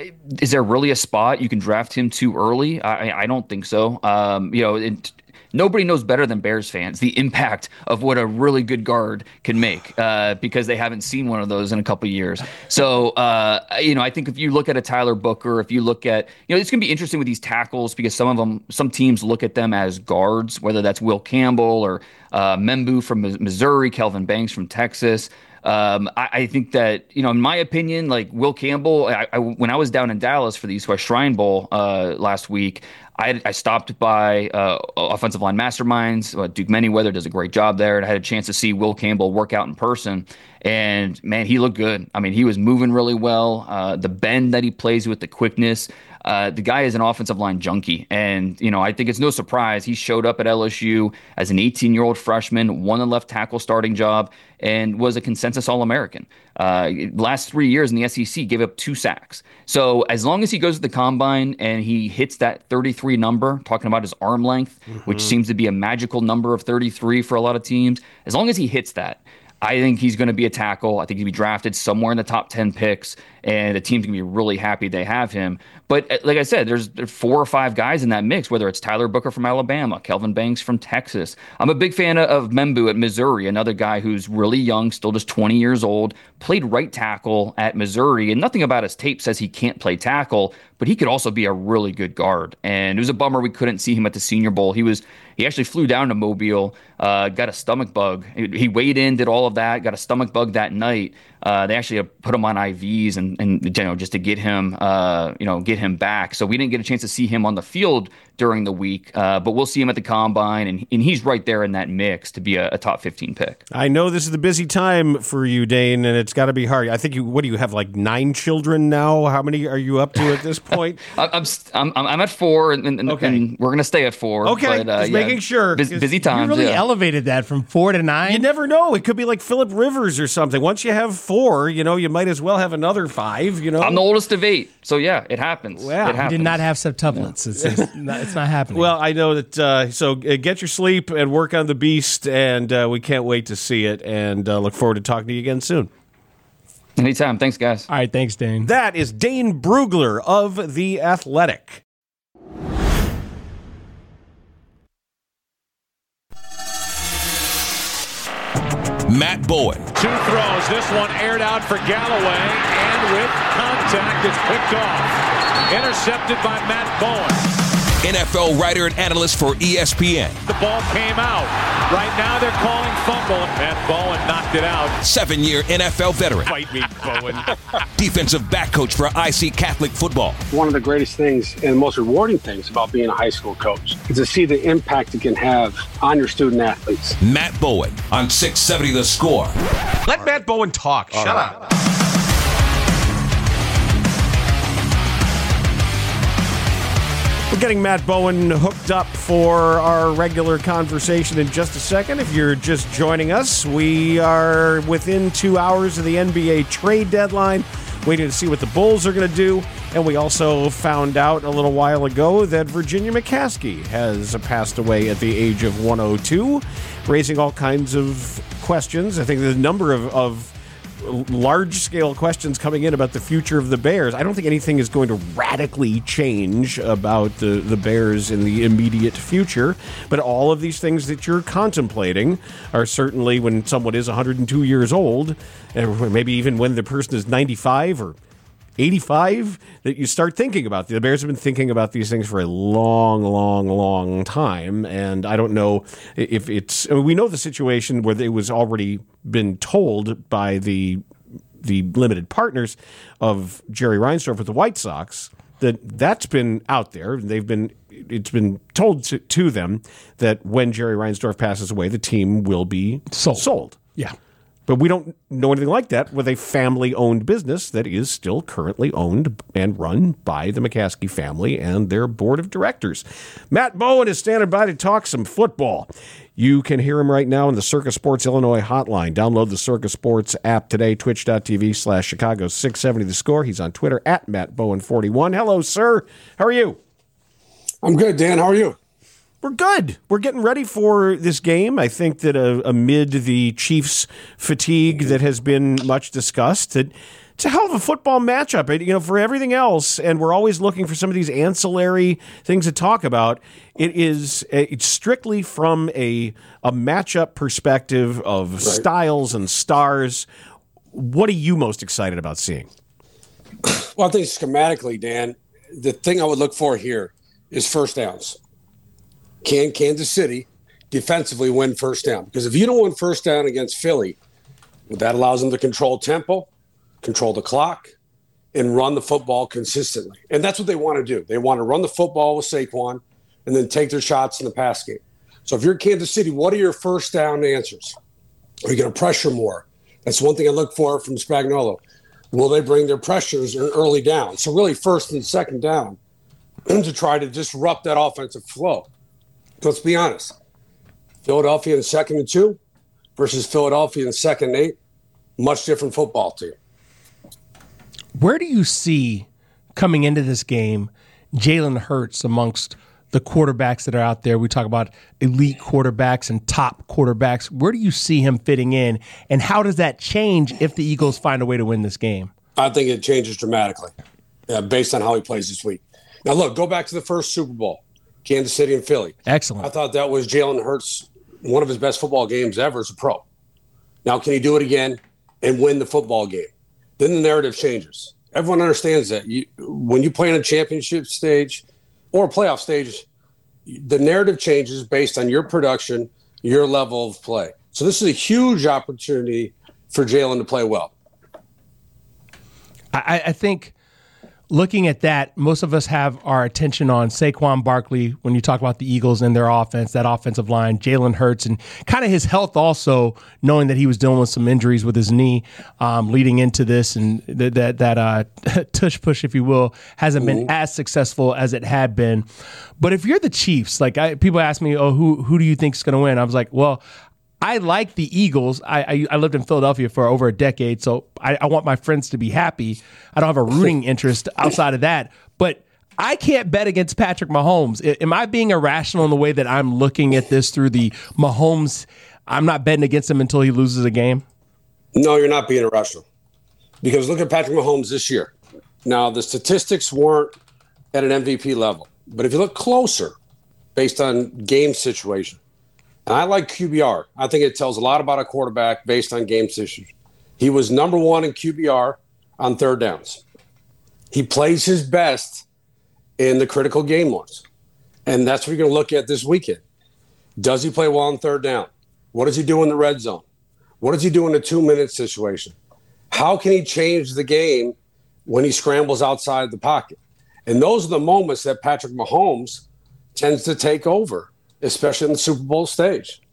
S19: Is there really a spot you can draft him too early? I, I don't think so. Um, you know, it, nobody knows better than Bears fans the impact of what a really good guard can make uh, because they haven't seen one of those in a couple of years. So, uh, you know, I think if you look at a Tyler Booker, if you look at, you know, it's going to be interesting with these tackles because some of them, some teams look at them as guards, whether that's Will Campbell or uh, Membu from Missouri, Kelvin Banks from Texas. Um, I, I think that, you know, in my opinion, like Will Campbell, I, I, when I was down in Dallas for the East West Shrine Bowl uh, last week, I, I stopped by uh, Offensive Line Masterminds. Uh, Duke Manyweather does a great job there, and I had a chance to see Will Campbell work out in person. And, man, he looked good. I mean, he was moving really well. Uh, the bend that he plays with, the quickness. Uh, the guy is an offensive line junkie. And, you know, I think it's no surprise he showed up at L S U as an eighteen-year-old freshman, won a left tackle starting job, and was a consensus All-American. Uh, last three years in the S E C, gave up two sacks. So as long as he goes to the combine and he hits that thirty-three number, talking about his arm length, mm-hmm. which seems to be a magical number of thirty-three for a lot of teams, as long as he hits that, I think he's going to be a tackle. I think he'll be drafted somewhere in the top ten picks, and the team's going to be really happy they have him. But like I said, there's four or five guys in that mix, whether it's Tyler Booker from Alabama, Kelvin Banks from Texas. I'm a big fan of Membu at Missouri, another guy who's really young, still just twenty years old, played right tackle at Missouri, and nothing about his tape says he can't play tackle, but he could also be a really good guard. And it was a bummer we couldn't see him at the Senior Bowl. He was he actually flew down to Mobile, uh, got a stomach bug. He weighed in, did all of that, got a stomach bug that night. Uh, they actually put him on I Vs and, and you know, just to get him, uh, you know, get him back. So we didn't get a chance to see him on the field during the week, uh, but we'll see him at the combine, and, and he's right there in that mix to be a, a top fifteen pick.
S15: I know this is the busy time for you, Dane, and it's got to be hard. I think you, what do you have, like nine children now? How many are you up to at this point?
S19: I'm, I'm I'm at four, and, and,
S15: okay.
S19: and we're gonna stay at four.
S15: Okay,
S19: but, uh,
S15: just
S19: yeah,
S15: making sure.
S19: Busy, busy times.
S18: You really
S19: yeah.
S18: elevated that from four to nine.
S15: You never know. It could be like Phillip Rivers or something. Once you have four, you know, you might as well have another five. You know,
S19: I'm the oldest of eight, so yeah, it happens.
S15: Wow.
S19: It happens.
S18: Did not have septuplets. Yeah. It's, it's, not, it's not happening.
S15: Well, I know that. Uh, so uh, get your sleep and work on the Beast, and uh, we can't wait to see it. And uh, look forward to talking to you again soon.
S19: Anytime. Thanks, guys.
S18: All right. Thanks, Dane.
S15: That is Dane Brugler of The Athletic.
S5: Matt Bowen.
S7: Two throws. This one aired out for Galloway, and with contact, it's picked off. Intercepted by Matt Bowen.
S5: N F L writer and analyst for E S P N.
S7: The ball came out. Right now they're calling fumble. Matt Bowen knocked it out.
S5: Seven-year N F L veteran.
S7: Fight me, Bowen.
S5: Defensive back coach for I C Catholic football.
S17: One of the greatest things and most rewarding things about being a high school coach is to see the impact it can have on your student athletes.
S5: Matt Bowen on six seventy The Score.
S20: Let Matt Bowen talk. Shut up.
S15: We're getting Matt Bowen hooked up for our regular conversation in just a second. If you're just joining us, we are within two hours of the N B A trade deadline, waiting to see what the Bulls are going to do. And we also found out a little while ago that Virginia McCaskey has passed away at the age of one oh two, raising all kinds of questions. I think there's a number of, of large-scale questions coming in about the future of the Bears. I don't think anything is going to radically change about the, the Bears in the immediate future, but all of these things that you're contemplating are certainly, when someone is one hundred two years old, and maybe even when the person is ninety-five or eighty-five, that you start thinking about. The Bears have been thinking about these things for a long, long, long time, and I don't know if it's... I mean, we know the situation where it was already been told by the the limited partners of Jerry Reinsdorf with the White Sox that that's been out there. They've been... It's been told to, to them that when Jerry Reinsdorf passes away, the team will be sold. sold.
S18: Yeah.
S15: But we don't know anything like that with a family-owned business that is still currently owned and run by the McCaskey family and their board of directors. Matt Bowen is standing by to talk some football. You can hear him right now in the Circa Sports Illinois hotline. Download the Circa Sports app today, twitch.tv slash Chicago six seventy The Score. He's on Twitter at Matt Bowen forty-one. Hello, sir. How are you?
S21: I'm good, Dan. How are you?
S15: We're good. We're getting ready for this game. I think that uh, amid the Chiefs' fatigue that has been much discussed, that it's a hell of a football matchup. You know, for everything else, and we're always looking for some of these ancillary things to talk about. It is it's strictly from a a matchup perspective of right. styles and stars. What are you most excited about seeing?
S21: Well, I think schematically, Dan, the thing I would look for here is first downs. Can Kansas City defensively win first down? Because if you don't win first down against Philly, that allows them to control tempo, control the clock, and run the football consistently. And that's what they want to do. They want to run the football with Saquon and then take their shots in the pass game. So if you're Kansas City, what are your first down answers? Are you going to pressure more? That's one thing I look for from Spagnuolo. Will they bring their pressures in early down? So really first and second down to try to disrupt that offensive flow. Let's be honest. Philadelphia in second and two versus Philadelphia in second and eight, much different football team.
S18: Where do you see coming into this game Jalen Hurts amongst the quarterbacks that are out there? We talk about elite quarterbacks and top quarterbacks. Where do you see him fitting in, and how does that change if the Eagles find a way to win this game?
S21: I think it changes dramatically uh, based on how he plays this week. Now, look, go back to the first Super Bowl. Kansas City and Philly.
S18: Excellent.
S21: I thought that was Jalen Hurts, one of his best football games ever as a pro. Now, can he do it again and win the football game? Then the narrative changes. Everyone understands that. You, when you play in a championship stage or a playoff stage, the narrative changes based on your production, your level of play. So this is a huge opportunity for Jalen to play well.
S18: I, I think... Looking at that, most of us have our attention on Saquon Barkley when you talk about the Eagles and their offense, that offensive line, Jalen Hurts, and kind of his health also, knowing that he was dealing with some injuries with his knee um, leading into this, and th- that that uh, tush push, if you will, hasn't been as successful as it had been. But if you're the Chiefs, like I, people ask me, oh, who who do you think is going to win? I was like, well, I like the Eagles. I, I I lived in Philadelphia for over a decade, so I, I want my friends to be happy. I don't have a rooting interest outside of that. But I can't bet against Patrick Mahomes. Am I being irrational in the way that I'm looking at this through the Mahomes, I'm not betting against him until he loses a game?
S21: No, you're not being irrational. Because look at Patrick Mahomes this year. Now, the statistics weren't at an M V P level. But if you look closer, based on game situation, and I like Q B R. I think it tells a lot about a quarterback based on game situation. He was number one in Q B R on third downs. He plays his best in the critical game ones. And that's what you're going to look at this weekend. Does he play well on third down? What does he do in the red zone? What does he do in a two-minute situation? How can he change the game when he scrambles outside the pocket? And those are the moments that Patrick Mahomes tends to take over, especially in the Super Bowl stage.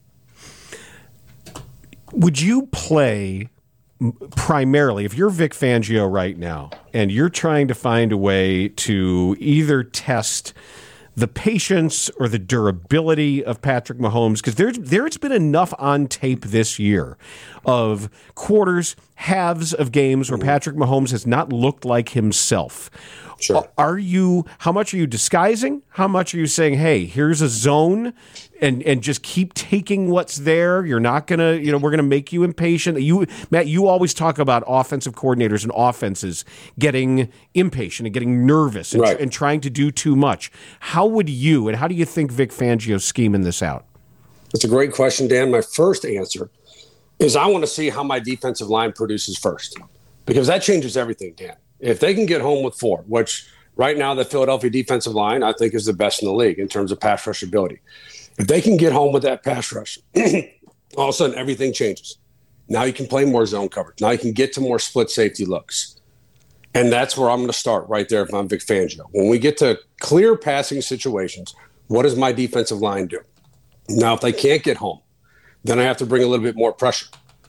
S15: Would you play primarily, if you're Vic Fangio right now, and you're trying to find a way to either test the patience or the durability of Patrick Mahomes, because there's there's been enough on tape this year of quarters halves of games where Patrick Mahomes has not looked like himself.
S21: Sure.
S15: Are you, how much are you disguising? How much are you saying, hey, here's a zone and, and just keep taking what's there? You're not going to, you know, we're going to make you impatient. You, Matt, you always talk about offensive coordinators and offenses getting impatient and getting nervous and,
S21: right.
S15: and trying to do too much. How would you, and how do you think Vic Fangio's scheming this out?
S21: That's a great question, Dan. My first answer is I want to see how my defensive line produces first, because that changes everything, Dan. If they can get home with four, which right now the Philadelphia defensive line, I think, is the best in the league in terms of pass rush ability. If they can get home with that pass rush, all of a sudden everything changes. Now you can play more zone coverage. Now you can get to more split safety looks. And that's where I'm going to start right there if I'm Vic Fangio. When we get to clear passing situations, what does my defensive line do? Now, if they can't get home, then I have to bring a little bit more pressure.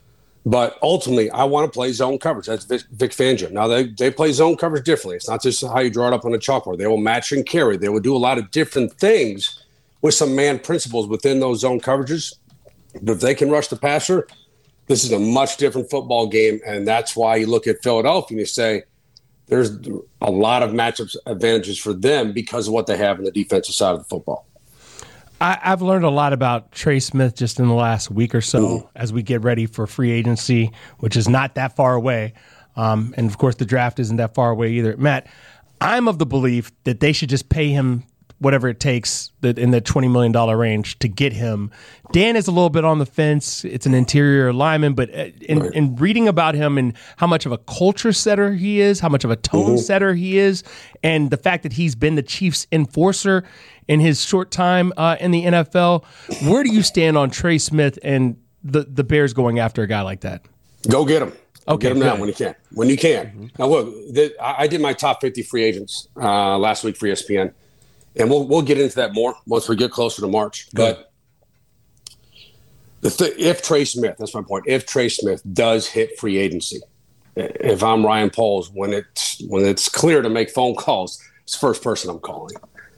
S21: But ultimately, I want to play zone coverage. That's Vic, Vic Fangio. Now, they, they play zone coverage differently. It's not just how you draw it up on a chalkboard. They will match and carry. They will do a lot of different things with some man principles within those zone coverages. But if they can rush the passer, this is a much different football game. And that's why you look at Philadelphia and you say there's a lot of matchup advantages for them because of what they have in the defensive side of the football.
S18: I, I've learned a lot about Trey Smith just in the last week or so mm-hmm. as we get ready for free agency, which is not that far away. Um, and, of course, the draft isn't that far away either. Matt, I'm of the belief that they should just pay him whatever it takes that in the twenty million dollars range to get him. Dan is a little bit on the fence. It's an interior lineman, but in, right. in reading about him and how much of a culture setter he is, how much of a tone mm-hmm. setter he is, and the fact that he's been the Chiefs' enforcer in his short time uh, in the N F L, where do you stand on Trey Smith and the, the Bears going after a guy like that?
S21: Go get him.
S18: Okay,
S21: get him now when you can. When you can. Mm-hmm. Now, look, the, I did my top fifty free agents uh, last week for E S P N. And we'll we'll get into that more once we get closer to March. Good. But the th- if Trey Smith, that's my point, if Trey Smith does hit free agency, if I'm Ryan Poles, when it's when it's clear to make phone calls, it's the first person I'm calling.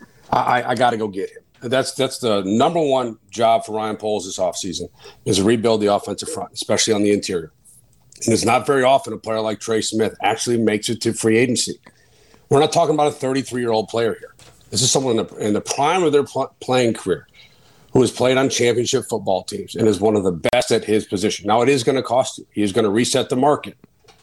S21: I, I got to go get him. That's that's the number one job for Ryan Poles this offseason is to rebuild the offensive front, especially on the interior. And it's not very often a player like Trey Smith actually makes it to free agency. We're not talking about a thirty-three-year-old player here. This is someone in the, in the prime of their pl- playing career who has played on championship football teams and is one of the best at his position. Now, it is going to cost you. He is going to reset the market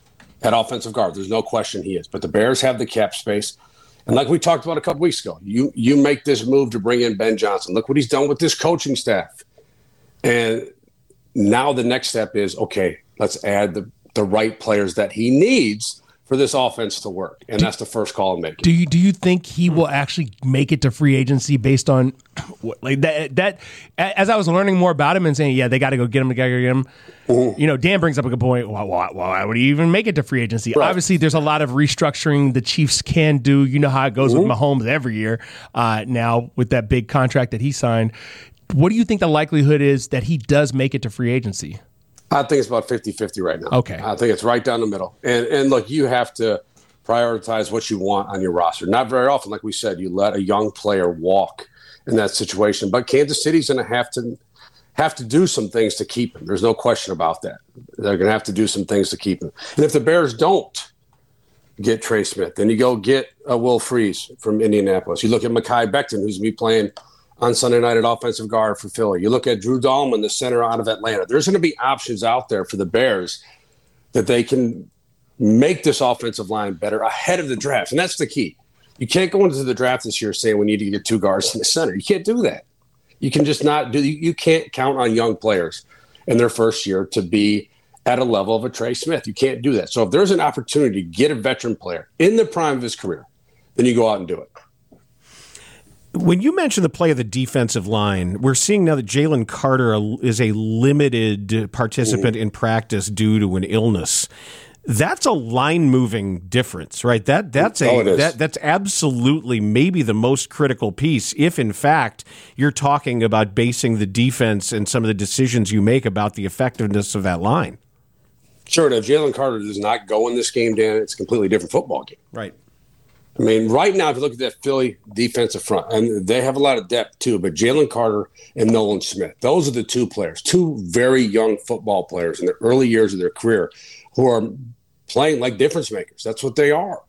S21: at offensive guard. There's no question he is. But the Bears have the cap space. And like we talked about a couple weeks ago, you you make this move to bring in Ben Johnson. Look what he's done with this coaching staff. And now the next step is, okay, let's add the, the right players that he needs for this offense to work, and that's the first call I'm making.
S18: Do you do you think he will actually make it to free agency based on like that? That as I was learning more about him and saying, yeah, they got to go get him, they got to go get him. Mm-hmm. You know, Dan brings up a good point. Why, why, why would he even make it to free agency? Right. Obviously, there's a lot of restructuring the Chiefs can do. You know how it goes mm-hmm. with Mahomes every year. Uh, now with that big contract that he signed, what do you think the likelihood is that he does make it to free agency?
S21: I think it's about fifty-fifty right now.
S18: Okay.
S21: I think it's right down the middle. And and look, you have to prioritize what you want on your roster. Not very often, like we said, you let a young player walk in that situation. But Kansas City's going to have to have to do some things to keep him. There's no question about that. They're going to have to do some things to keep him. And if the Bears don't get Trey Smith, then you go get uh, Will Freeze from Indianapolis. You look at Mekhi Becton, who's going to be playing on Sunday night at offensive guard for Philly. You look at Drew Dahlman, the center out of Atlanta. There's going to be options out there for the Bears that they can make this offensive line better ahead of the draft. And that's the key. You can't go into the draft this year saying we need to get two guards in the center. You can't do that. You can just not do – you can't count on young players in their first year to be at a level of a Trey Smith. You can't do that. So if there's an opportunity to get a veteran player in the prime of his career, then you go out and do it.
S15: When you mention the play of the defensive line, we're seeing now that Jalen Carter is a limited participant mm. in practice due to an illness. That's a line-moving difference, right? That that's a
S21: oh,
S15: that that's absolutely maybe the most critical piece. If in fact you're talking about basing the defense and some of the decisions you make about the effectiveness of that line.
S21: Sure. If Jalen Carter does not go in this game, Dan, it's a completely different football game.
S15: Right.
S21: I mean, right now, if you look at that Philly defensive front, and they have a lot of depth too, but Jalen Carter and Nolan Smith, those are the two players, two very young football players in the early years of their career who are playing like difference makers. That's what they are.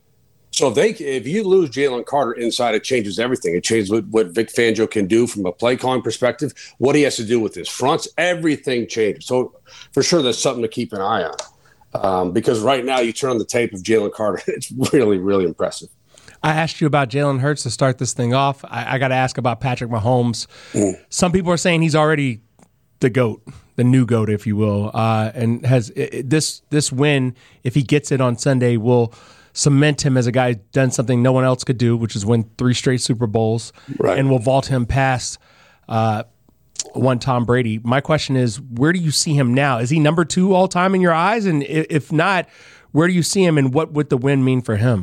S21: So if they, if you lose Jalen Carter inside, it changes everything. It changes what, what Vic Fangio can do from a play calling perspective, what he has to do with his fronts. Everything changes. So for sure, that's something to keep an eye on. Um, because right now, you turn on the tape of Jalen Carter, it's really, really impressive.
S18: I asked you about Jalen Hurts to start this thing off. I, I got to ask about Patrick Mahomes. Mm. Some people are saying he's already the GOAT, the new GOAT, if you will, uh, and has it, this this win, if he gets it on Sunday, will cement him as a guy who's done something no one else could do, which is win three straight Super Bowls,
S21: right.
S18: and will vault him past uh, one Tom Brady. My question is, where do you see him now? Is he number two all time in your eyes? And if not, where do you see him, and what would the win mean for him?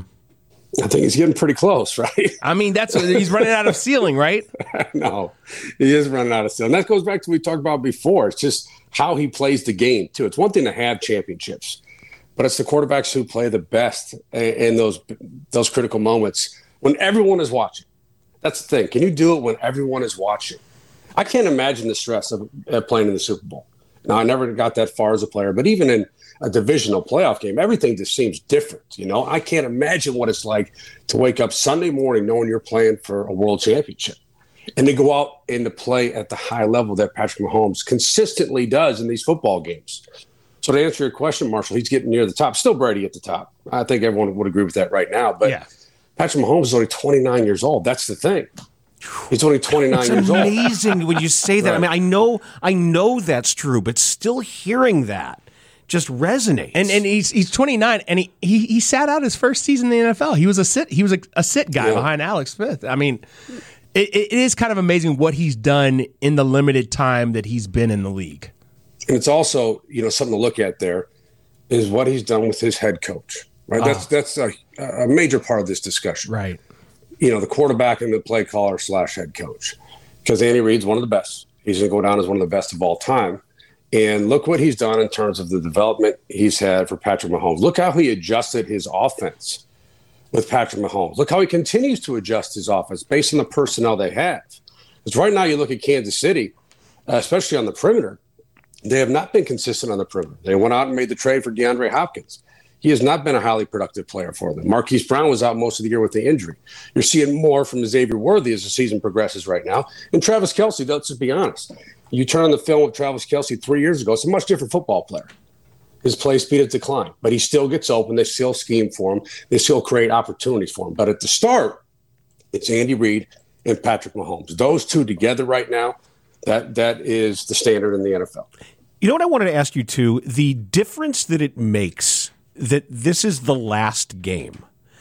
S21: I think he's getting pretty close, right?
S18: I mean, that's he's running out of ceiling, right?
S21: No, he is running out of ceiling. That goes back to what we talked about before. It's just how he plays the game, too. It's one thing to have championships, but it's the quarterbacks who play the best in those those critical moments when everyone is watching. That's the thing. Can you do it when everyone is watching? I can't imagine the stress of, of playing in the Super Bowl. Now, I never got that far as a player, but even in a divisional playoff game, everything just seems different. You know, I can't imagine what it's like to wake up Sunday morning knowing you're playing for a world championship and to go out and to play at the high level that Patrick Mahomes consistently does in these football games. So to answer your question, Marshall, he's getting near the top. Still Brady at the top. I think everyone would agree with that right now. But
S18: yeah.
S21: Patrick Mahomes is only twenty-nine years old. That's the thing. He's only twenty-nine
S15: it's
S21: years old.
S15: It's amazing when you say that. Right. I mean, I know, I know that's true, but still hearing that just resonates.
S18: And and he's he's twenty-nine, and he, he he sat out his first season in the N F L. He was a sit he was a, a sit guy yeah. behind Alex Smith. I mean, it, it is kind of amazing what he's done in the limited time that he's been in the league.
S21: And it's also, you know, something to look at there is what he's done with his head coach. Right, that's oh. that's a, a major part of this discussion.
S18: Right.
S21: You know, the quarterback and the play caller slash head coach. Because Andy Reid's one of the best. He's going to go down as one of the best of all time. And look what he's done in terms of the development he's had for Patrick Mahomes. Look how he adjusted his offense with Patrick Mahomes. Look how he continues to adjust his offense based on the personnel they have. Because right now you look at Kansas City, uh, especially on the perimeter, they have not been consistent on the perimeter. They went out and made the trade for DeAndre Hopkins. He has not been a highly productive player for them. Marquise Brown was out most of the year with the injury. You're seeing more from Xavier Worthy as the season progresses right now. And Travis Kelce, let's just be honest. You turn on the film with Travis Kelce three years ago, it's a much different football player. His play speed has declined, but he still gets open. They still scheme for him. They still create opportunities for him. But at the start, it's Andy Reid and Patrick Mahomes. Those two together right now, that that is the standard in the N F L.
S15: You know what I wanted to ask you, too? The difference that it makes that this is the last game.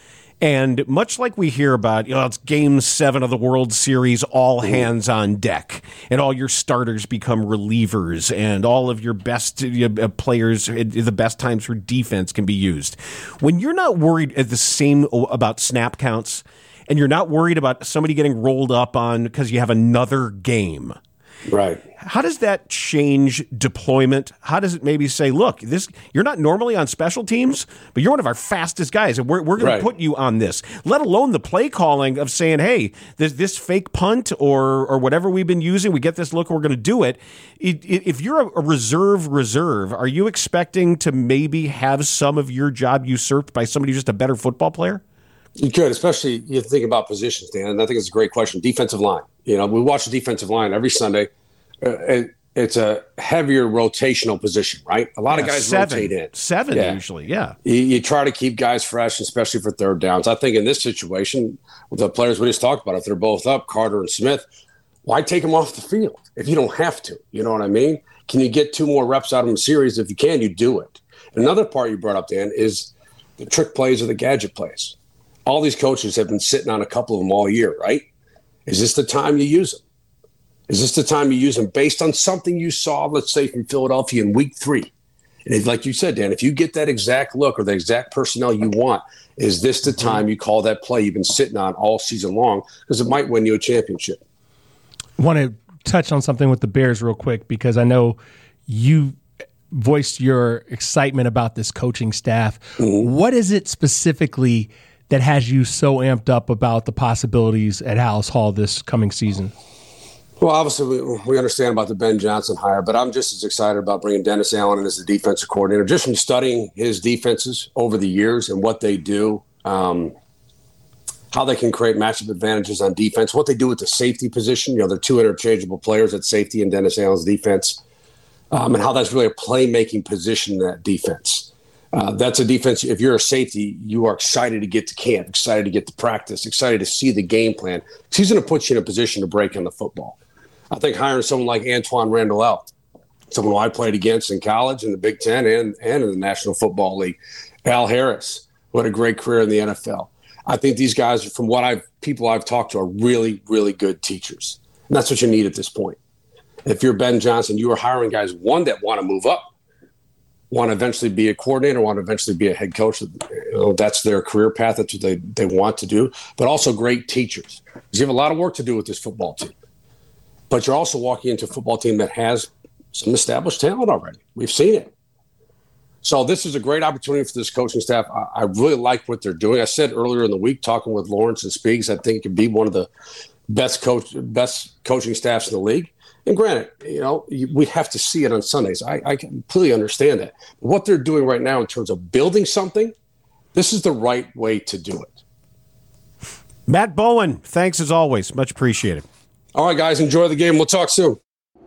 S15: And much like we hear about, you know, it's game seven of the World Series, all hands on deck, and all your starters become relievers, and all of your best uh, players, the best times for defense can be used. When you're not worried at the same about snap counts, and you're not worried about somebody getting rolled up on because you have another game.
S21: Right.
S15: How does that change deployment? How does it maybe say, look, this you're not normally on special teams, but you're one of our fastest guys, and we're, we're going right. to put you on this, let alone the play calling of saying, hey, this, this fake punt or or whatever we've been using, we get this look, we're going to do it. it, it if you're a, a reserve reserve, are you expecting to maybe have some of your job usurped by somebody who's just a better football player?
S21: You could, especially you think about positions, Dan, and I think it's a great question. Defensive line. You know, we watch the defensive line every Sunday. Uh, it, it's a heavier rotational position, right? A lot yeah, of guys
S15: seven,
S21: rotate in.
S15: Seven
S21: yeah.
S15: usually, yeah.
S21: You, you try to keep guys fresh, especially for third downs. I think in this situation, with the players we just talked about, if they're both up, Carter and Smith, why take them off the field if you don't have to? You know what I mean? Can you get two more reps out of them series? If you can, you do it. Another part you brought up, Dan, is the trick plays or the gadget plays. All these coaches have been sitting on a couple of them all year, right? Is this the time you use them? Is this the time you use them based on something you saw, let's say, from Philadelphia in week three? And if, like you said, Dan, if you get that exact look or the exact personnel you want, is this the time you call that play you've been sitting on all season long? Because it might win you a championship.
S18: I want to touch on something with the Bears real quick, because I know you voiced your excitement about this coaching staff. Mm-hmm. What is it specifically that has you so amped up about the possibilities at Halas Hall this coming season?
S21: Well, obviously, we, we understand about the Ben Johnson hire, but I'm just as excited about bringing Dennis Allen in as the defensive coordinator, just from studying his defenses over the years and what they do, um, how they can create matchup advantages on defense, what they do with the safety position. You know, they're two interchangeable players at safety and Dennis Allen's defense, um, and how that's really a playmaking position in that defense. Uh, that's a defense. If you're a safety, you are excited to get to camp, excited to get to practice, excited to see the game plan. He's going to put you in a position to break on the football. I think hiring someone like Antoine Randall, someone who I played against in college, in the Big Ten, and, and in the National Football League, Al Harris, who had a great career in the N F L. I think these guys, from what I've people I've talked to, are really, really good teachers. And that's what you need at this point. If you're Ben Johnson, you are hiring guys, one, that want to move up, want to eventually be a coordinator, want to eventually be a head coach. You know, that's their career path. That's what they, they want to do. But also great teachers. Because you have a lot of work to do with this football team. But you're also walking into a football team that has some established talent already. We've seen it. So this is a great opportunity for this coaching staff. I, I really like what they're doing. I said earlier in the week, talking with Lawrence and Speaks, I think it could be one of the best coach, best coaching staffs in the league. And granted, you know, we have to see it on Sundays. I, I completely understand that. But what they're doing right now in terms of building something, this is the right way to do it.
S15: Matt Bowen, thanks as always. Much appreciated.
S21: All right, guys, enjoy the game. We'll talk soon.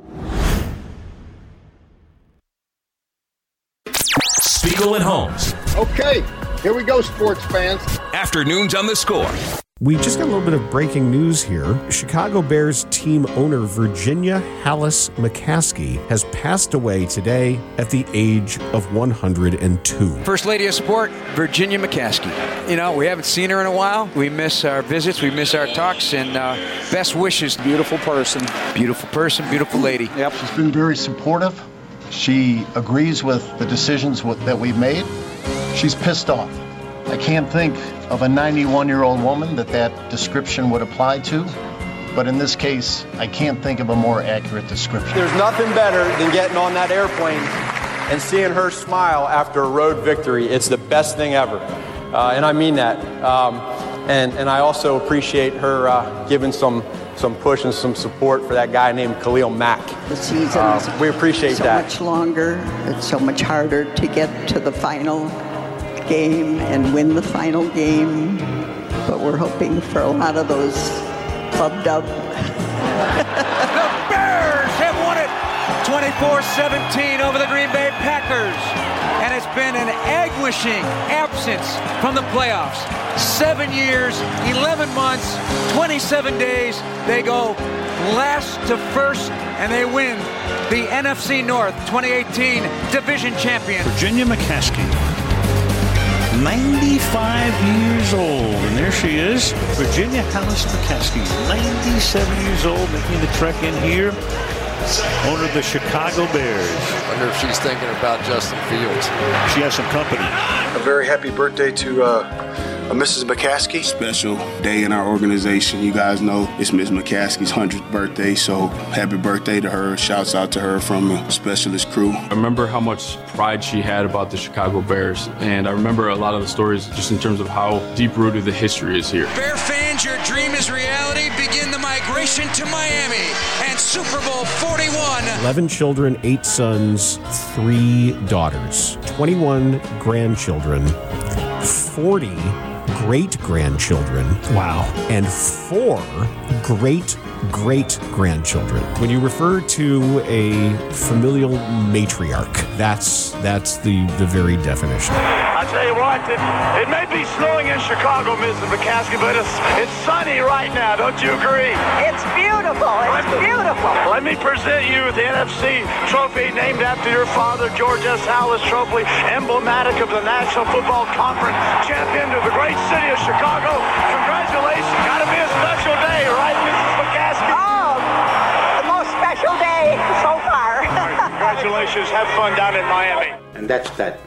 S5: Spiegel and Holmes.
S6: Okay, here we go, sports fans.
S5: Afternoons on the Score.
S15: We just got a little bit of breaking news here. Chicago Bears team owner Virginia Halas McCaskey has passed away today at the age of one hundred two.
S1: First Lady of Sport, Virginia McCaskey. You know, we haven't seen her in a while. We miss our visits. We miss our talks. And uh, best wishes.
S22: Beautiful person.
S1: Beautiful person. Beautiful lady.
S22: Yep. She's been very supportive. She agrees with the decisions that we've made. She's pissed off. I can't think of a ninety-one-year-old woman that that description would apply to. But in this case, I can't think of a more accurate description.
S23: There's nothing better than getting on that airplane and seeing her smile after a road victory. It's the best thing ever. Uh, and I mean that. Um, and, and I also appreciate her uh, giving some some push and some support for that guy named Khalil Mack.
S24: The season
S23: uh,
S24: is
S23: we appreciate
S24: so
S23: that.
S24: much longer. It's so much harder to get to the final game and win the final game. But we're hoping for a lot of those clubbed up.
S1: The Bears have won it twenty-four seventeen over the Green Bay Packers. And it's been an anguishing absence from the playoffs. Seven years, eleven months, twenty-seven days. They go last to first, and they win the N F C North twenty eighteen Division Champion.
S25: Virginia McCaskey, ninety-five years old, and there she is, Virginia Halas McCaskey, ninety-seven years old, making the trek in here. Owner of the Chicago Bears.
S26: I wonder if she's thinking about Justin Fields.
S25: She has some company.
S27: A very happy birthday to uh, Missus McCaskey.
S28: Special day in our organization. You guys know it's Miss McCaskey's hundredth birthday, so happy birthday to her. Shouts out to her from the specialist crew.
S29: I remember how much pride she had about the Chicago Bears, and I remember a lot of the stories just in terms of how deep-rooted the history is here.
S1: Bear fans, your dream is reality. Begin the migration to Miami and Super Bowl forty-one.
S15: eleven children, eight sons, three daughters, twenty-one grandchildren, forty great-grandchildren.
S12: Wow.
S15: And four great-great-grandchildren. When you refer to a familial matriarch, that's that's the, the very definition.
S8: I tell you what, it, it may be snowing in Chicago, Missus McCaskey, but it's it's sunny right now. Don't you agree?
S24: It's beautiful. It's
S8: let
S24: beautiful.
S8: Me, let me present you the N F C trophy named after your father, George S. Halas Trophy, emblematic of the National Football Conference, champion of the great city of Chicago. Congratulations. Got to be a special day, right, Missus McCaskey?
S24: Oh, the most special day so far.
S8: Right, congratulations. Have fun down in Miami.
S27: And that's that.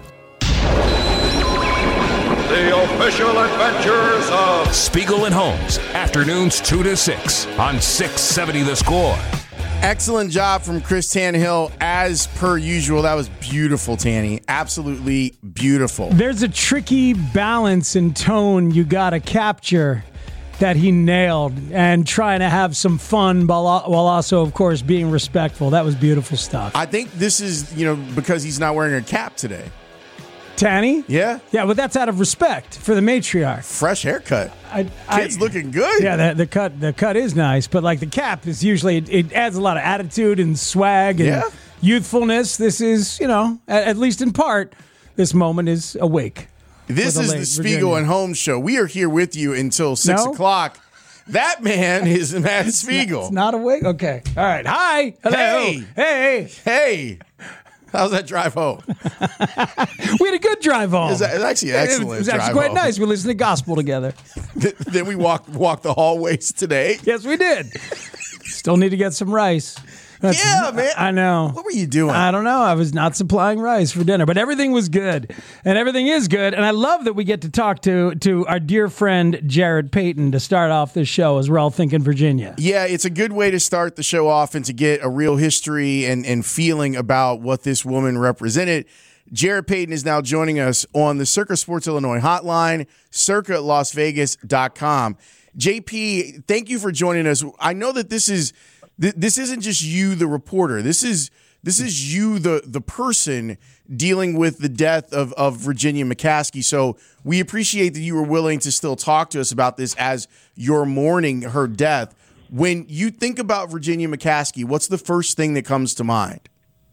S6: The official adventures of
S5: Spiegel and Holmes, afternoons two to six on six seventy The Score.
S2: Excellent job from Chris Tannehill, as per usual. That was beautiful, Tanny. Absolutely beautiful.
S12: There's a tricky balance and tone you got to capture that he nailed, and trying to have some fun while while also, of course, being respectful. That was beautiful stuff.
S2: I think this is, you know, because he's not wearing a cap today.
S12: Tanny?
S2: Yeah.
S12: Yeah, but that's out of respect for the matriarch.
S2: Fresh haircut.
S12: I,
S2: Kid's
S12: I,
S2: looking good.
S12: Yeah, the, the cut the cut is nice, but like the cap is usually, it, it adds a lot of attitude and swag and
S2: yeah.
S12: youthfulness. This is, you know, at, at least in part, this moment is awake.
S2: This is the Spiegel
S12: Virginia.
S2: and Holmes show. We are here with you until six
S12: No?
S2: o'clock. That man is Matt
S12: It's
S2: Spiegel.
S12: Not, it's not awake? Okay. All right. Hi. Hello.
S2: Hey.
S12: Hey.
S2: Hey. How's that drive home?
S12: We had a good drive home.
S2: It was, it was actually excellent.
S12: It was actually
S2: drive
S12: quite
S2: home.
S12: nice. We listened to gospel together.
S2: Then we walked walked the hallways today.
S12: Yes, we did. Still need to get some rice. That's,
S2: yeah, man.
S12: I know.
S2: What were you doing?
S12: I don't know. I was not supplying rice for dinner, but everything was good. And everything is good. And I love that we get to talk to, to our dear friend Jared Payton to start off this show as we're all thinking Virginia.
S2: Yeah, it's a good way to start the show off and to get a real history and, and feeling about what this woman represented. Jared Payton is now joining us on the Circa Sports Illinois hotline, circa las vegas dot com. J P, thank you for joining us. I know that this is th- this isn't just you, the reporter. This is this is you, the the person dealing with the death of, of Virginia McCaskey. So we appreciate that you were willing to still talk to us about this as you're mourning her death. When you think about Virginia McCaskey, what's the first thing that comes to mind?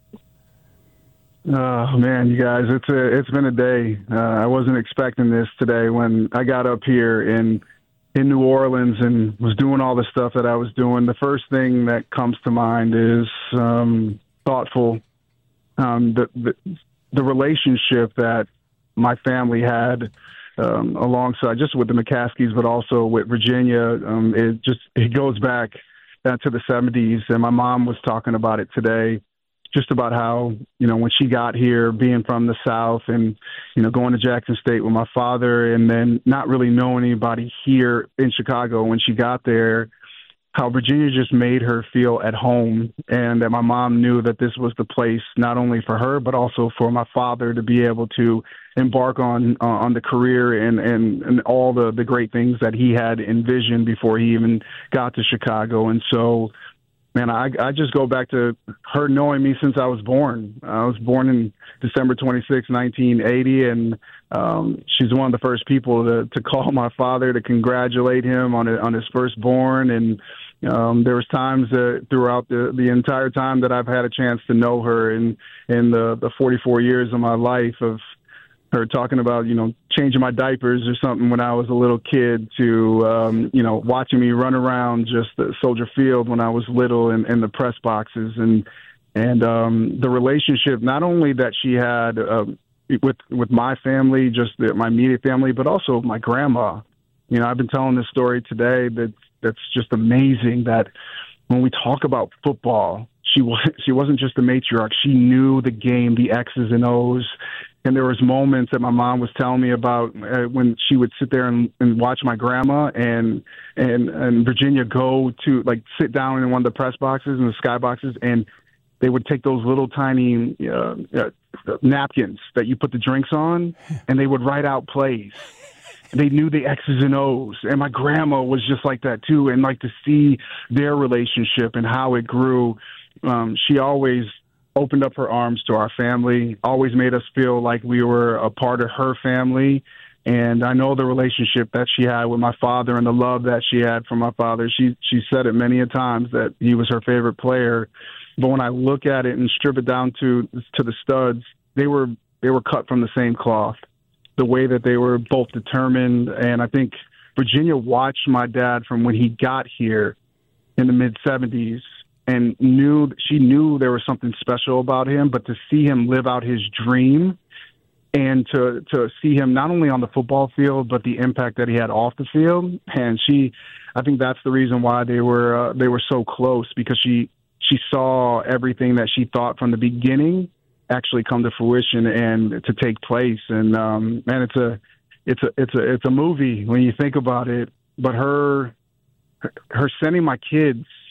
S3: Oh man, you guys, it's a it's been a day. Uh, I wasn't expecting this today when I got up here in in New Orleans and was doing all the stuff that I was doing. The first thing that comes to mind is um, thoughtful. Um, the, the the relationship that my family had um, alongside, just with the McCaskies, but also with Virginia. Um, it just it goes back uh, to the seventies, and my mom was talking about it today. Just about how, you know, when she got here, being from the South and, you know, going to Jackson State with my father and then not really knowing anybody here in Chicago when she got there, how Virginia just made her feel at home, and that my mom knew that this was the place not only for her, but also for my father to be able to embark on uh, on the career and, and, and all the, the great things that he had envisioned before he even got to Chicago. And so, man, I, I just go back to her knowing me since I was born. I was born in December twenty-sixth, nineteen eighty, and um, she's one of the first people to, to call my father to congratulate him on a, on his firstborn. And um, there was times uh, throughout the, the entire time that I've had a chance to know her in, in the, the forty-four years of my life, of her talking about, you know, changing my diapers or something when I was a little kid, to, um, you know, watching me run around just the Soldier Field when I was little in, in the press boxes. And, and um, the relationship, not only that she had uh, with, with my family, just the, my immediate family, but also my grandma. You know, I've been telling this story today that that's just amazing, that when we talk about football, she was, she wasn't just a matriarch. She knew the game, the X's and O's. And there was moments that my mom was telling me about uh, when she would sit there and, and watch my grandma and, and, and Virginia go to, like, sit down in one of the press boxes and the sky boxes, and they would take those little tiny uh, uh, napkins that you put the drinks on, and they would write out plays. They knew the X's and O's, and my grandma was just like that too. And like to see their relationship and how it grew, um, she always opened up her arms to our family, always made us feel like we were a part of her family. And I know the relationship that she had with my father and the love that she had for my father. She she said it many a times that he was her favorite player. But when I look at it and strip it down to to the studs, they were they were cut from the same cloth. The way that they were both determined. And I think Virginia watched my dad from when he got here in the mid seventies, and knew she knew there was something special about him, but to see him live out his dream and to, to see him not only on the football field, but the impact that he had off the field. And she, I think that's the reason why they were, uh, they were so close, because she, she saw everything that she thought from the beginning actually come to fruition and to take place. And, um, man, it's a, it's a, it's a, it's a movie when you think about it, but her, her sending my kids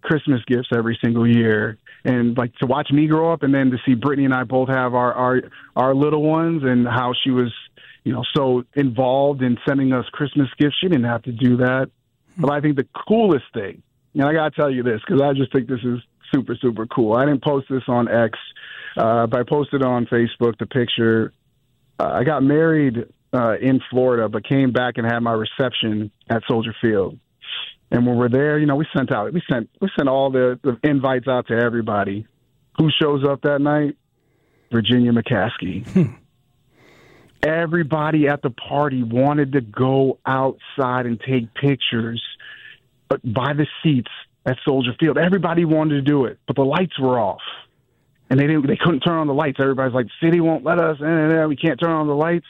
S3: Christmas gifts every single year. And like to watch me grow up, and then to see Brittany and I both have our, our, our little ones, and how she was, you know, so involved in sending us Christmas gifts. She didn't have to do that. But I think the coolest thing, and I got to tell you this, because I just think this is super, super cool. I didn't post this on X, uh, but I posted on Facebook the picture. Uh, I got married uh, in Florida, but came back and had my reception at Soldier Field. And when we're there, you know, we sent out, we sent, we sent all the, the invites out to everybody. Who shows up that night? Virginia McCaskey. Everybody at the party wanted to go outside and take pictures by the seats at Soldier Field. Everybody wanted to do it, but the lights were off, and they didn't. They couldn't turn on the lights. Everybody's like, "The city won't let us. Eh, eh, eh, we can't turn on the lights."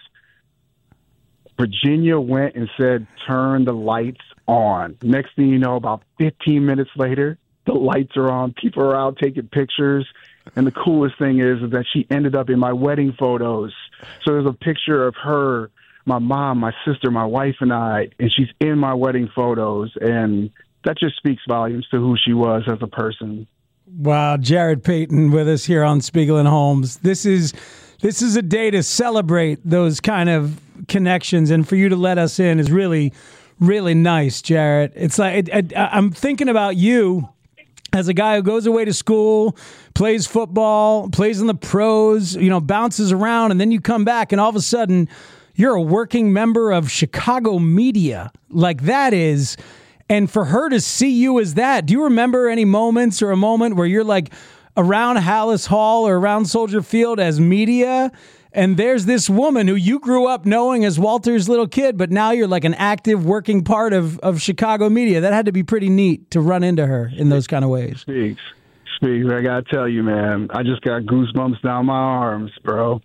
S3: Virginia went and said, "Turn the lights on." Next thing you know, about fifteen minutes later, the lights are on. People are out taking pictures. And the coolest thing is, is that she ended up in my wedding photos. So there's a picture of her, my mom, my sister, my wife, and I, and she's in my wedding photos. And that just speaks volumes to who she was as a person.
S12: Wow, Jarrett Payton with us here on Spiegel and Holmes. This is this is a day to celebrate those kind of connections, and for you to let us in is really, really nice, Jarrett. It's like it, it, I'm thinking about you as a guy who goes away to school, plays football, plays in the pros, you know, bounces around, and then you come back, and all of a sudden, you're a working member of Chicago media. Like that is, and for her to see you as that, do you remember any moments or a moment where you're like around Hallis Hall or around Soldier Field as media, and there's this woman who you grew up knowing as Walter's little kid, but now you're like an active working part of, of Chicago media? That had to be pretty neat to run into her in those kind of ways.
S3: Speaks. Speaks. I got to tell you, man, I just got goosebumps down my arms, bro.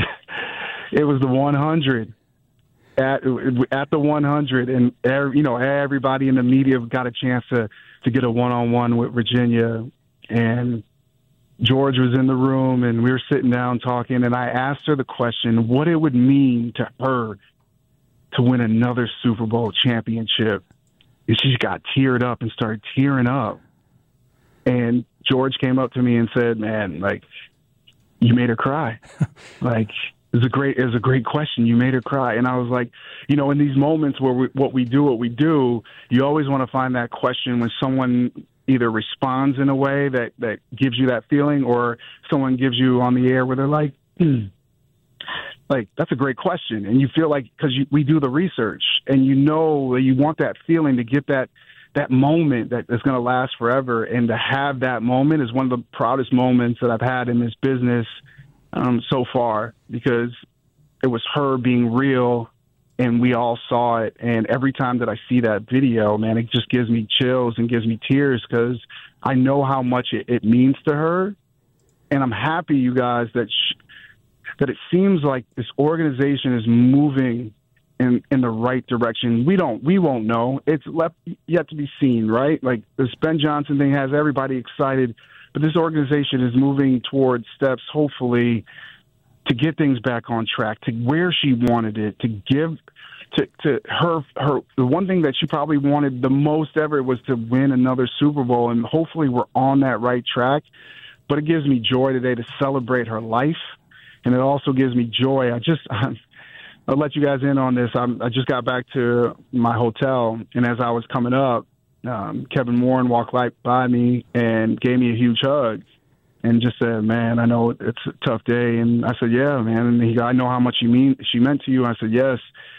S3: It was the one hundred. At at the one hundred, and every, you know, everybody in the media got a chance to, to get a one-on-one with Virginia, and George was in the room, and we were sitting down talking, and I asked her the question, what it would mean to her to win another Super Bowl championship. And she got teared up and started tearing up. And George came up to me and said, man, like, you made her cry. Like, it was a great, it was a great question. You made her cry. And I was like, you know, in these moments where we, what we do, what we do, you always want to find that question when someone either responds in a way that, that gives you that feeling, or someone gives you on the air where they're like, hmm, like, that's a great question. And you feel like, because we do the research, and you know you want that feeling to get that that moment that is going to last forever. And to have that moment is one of the proudest moments that I've had in this business um, so far, because it was her being real, and we all saw it. And every time that I see that video, man, it just gives me chills and gives me tears, because I know how much it, it means to her. And I'm happy, you guys, that sh- that it seems like this organization is moving in, in the right direction. We don't, we won't know. It's left yet to be seen, right? Like this Ben Johnson thing has everybody excited, but this organization is moving towards steps, hopefully, to get things back on track, to where she wanted it, to give to, to her, her, the one thing that she probably wanted the most ever was to win another Super Bowl. And hopefully we're on that right track, but it gives me joy today to celebrate her life. And it also gives me joy. I just, I'll let you guys in on this. I'm, I just got back to my hotel, and as I was coming up, um, Kevin Warren walked right by me and gave me a huge hug. And just said, man, I know it's a tough day. And I said, yeah, man. And he goes, I know how much you mean, she meant to you. I said, yes.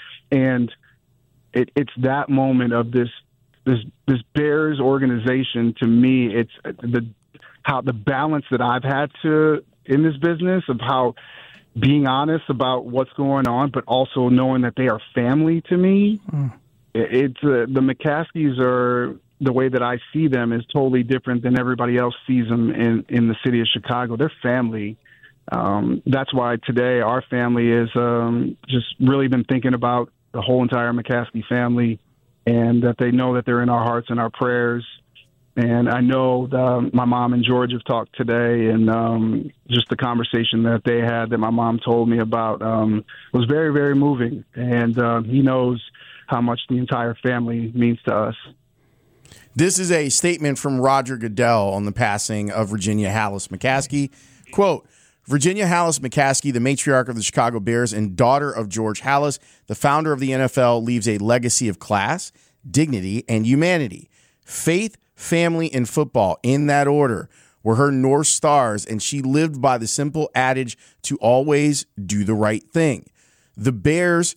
S3: And it, it's that moment of this, this, this Bears organization. To me, it's the, how the balance that I've had to in this business of how being honest about what's going on, but also knowing that they are family to me. Mm. It, it's uh, the McCaskies are, the way that I see them is totally different than everybody else sees them in, in the city of Chicago. They're family. Um, that's why today our family is um, just really been thinking about the whole entire McCaskey family, and that they know that they're in our hearts and our prayers. And I know the, my mom and George have talked today, and um, just the conversation that they had that my mom told me about um, was very, very moving. And uh, he knows how much the entire family means to us.
S2: This is a statement from Roger Goodell on the passing of Virginia Hallis McCaskey. Quote, Virginia Hallis McCaskey, the matriarch of the Chicago Bears and daughter of George Hallis, the founder of the N F L, leaves a legacy of class, dignity, and humanity. Faith, family, and football, in that order, were her North Stars, and she lived by the simple adage to always do the right thing. The Bears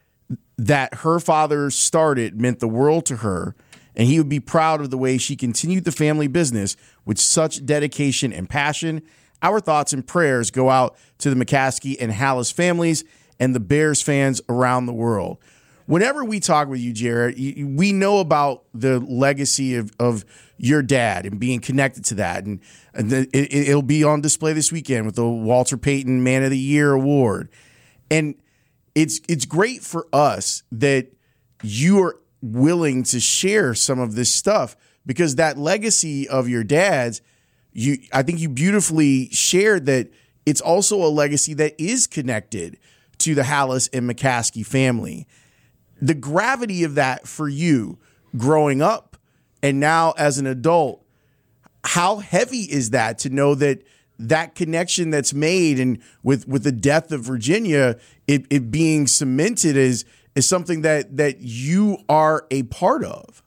S2: that her father started meant the world to her, and he would be proud of the way she continued the family business with such dedication and passion. Our thoughts and prayers go out to the McCaskey and Hallis families and the Bears fans around the world. Whenever we talk with you, Jared, we know about the legacy of, of your dad and being connected to that. And, and the, it, it'll be on display this weekend with the Walter Payton Man of the Year Award. And it's it's great for us that you are willing to share some of this stuff, because that legacy of your dad's, you I think you beautifully shared that it's also a legacy that is connected to the Hallis and McCaskey family. The gravity of that for you growing up and now as an adult, how heavy is that to know that that connection that's made, and with, with the death of Virginia, it, it being cemented is, is something that, that you are a part of?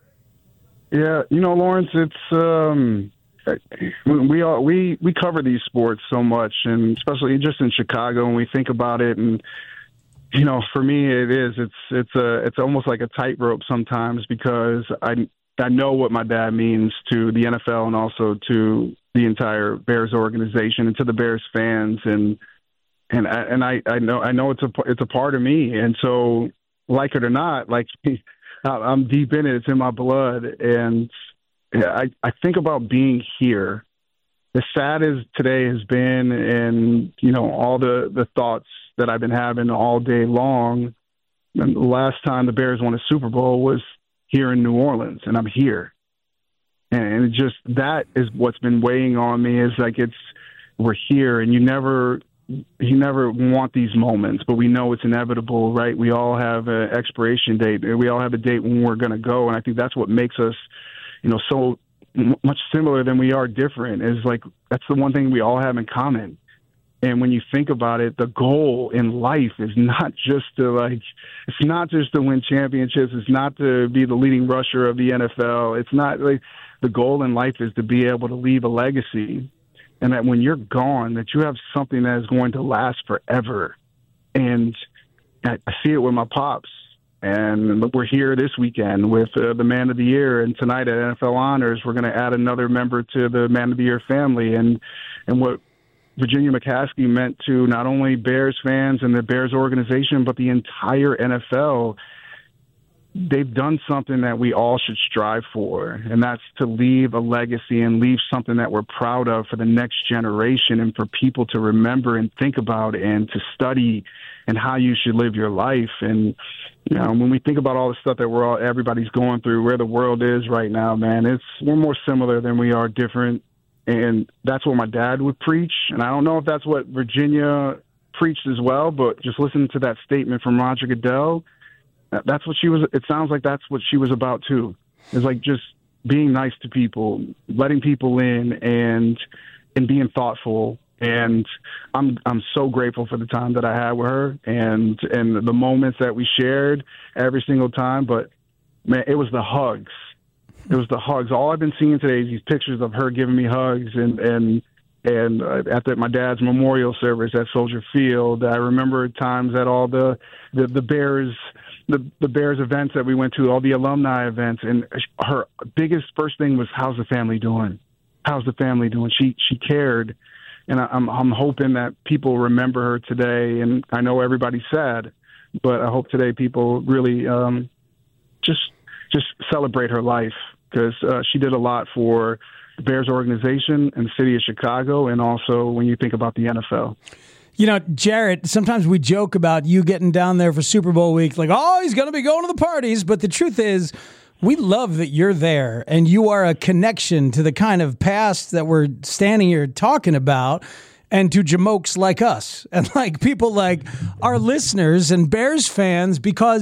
S3: Yeah, you know, Lawrence, it's um, we all we we cover these sports so much, and especially just in Chicago, when we think about it, and you know, for me, it is it's it's a it's almost like a tightrope sometimes, because I I know what my dad means to the N F L and also to the entire Bears organization and to the Bears fans, and and I, and I, I know I know it's a it's a part of me, and so like it or not, like I'm deep in it. It's in my blood, and I I think about being here. As sad as today has been, and you know all the the thoughts that I've been having all day long. And the last time the Bears won a Super Bowl was here in New Orleans, and I'm here. And it just, that is what's been weighing on me, is like, it's, we're here, and you never, you never want these moments, but we know it's inevitable, right? We all have an expiration date. We all have a date when we're going to go. And I think that's what makes us, you know, so much similar than we are different, is like, that's the one thing we all have in common. And when you think about it, the goal in life is not just to like, it's not just to win championships. It's not to be the leading rusher of the N F L. It's not like, the goal in life is to be able to leave a legacy, and that when you're gone, that you have something that is going to last forever. And I, I see it with my pops. And we're here this weekend with uh, the Man of the Year, and tonight at N F L Honors, we're going to add another member to the Man of the Year family. And and what Virginia McCaskey meant to not only Bears fans and the Bears organization, but the entire N F L. They've done something that we all should strive for, and that's to leave a legacy and leave something that we're proud of for the next generation, and for people to remember and think about and to study, and how you should live your life. And you know, when we think about all the stuff that we're all, everybody's going through, where the world is right now, man, it's we're more similar than we are different. And that's what my dad would preach. And I don't know if that's what Virginia preached as well, but just listen to that statement from Roger Goodell. That's what she was. It sounds like that's what she was about too. It's like just being nice to people, letting people in, and and being thoughtful. And I'm I'm so grateful for the time that I had with her, and and the moments that we shared every single time. But man, it was the hugs. It was the hugs. All I've been seeing today is these pictures of her giving me hugs, and and and uh, at the, my dad's memorial service at Soldier Field. I remember times at all the the, the Bears. The, the Bears events that we went to, all the alumni events, and her biggest first thing was, how's the family doing? How's the family doing? She she cared, and I, I'm I'm hoping that people remember her today. And I know everybody's sad, but I hope today people really um, just just celebrate her life, because uh, she did a lot for the Bears organization and the city of Chicago, and also when you think about the N F L.
S12: You know, Jarrett, sometimes we joke about you getting down there for Super Bowl week, like, oh, he's going to be going to the parties. But the truth is, we love that you're there, and you are a connection to the kind of past that we're standing here talking about, and to jamokes like us, and like people like our listeners and Bears fans, because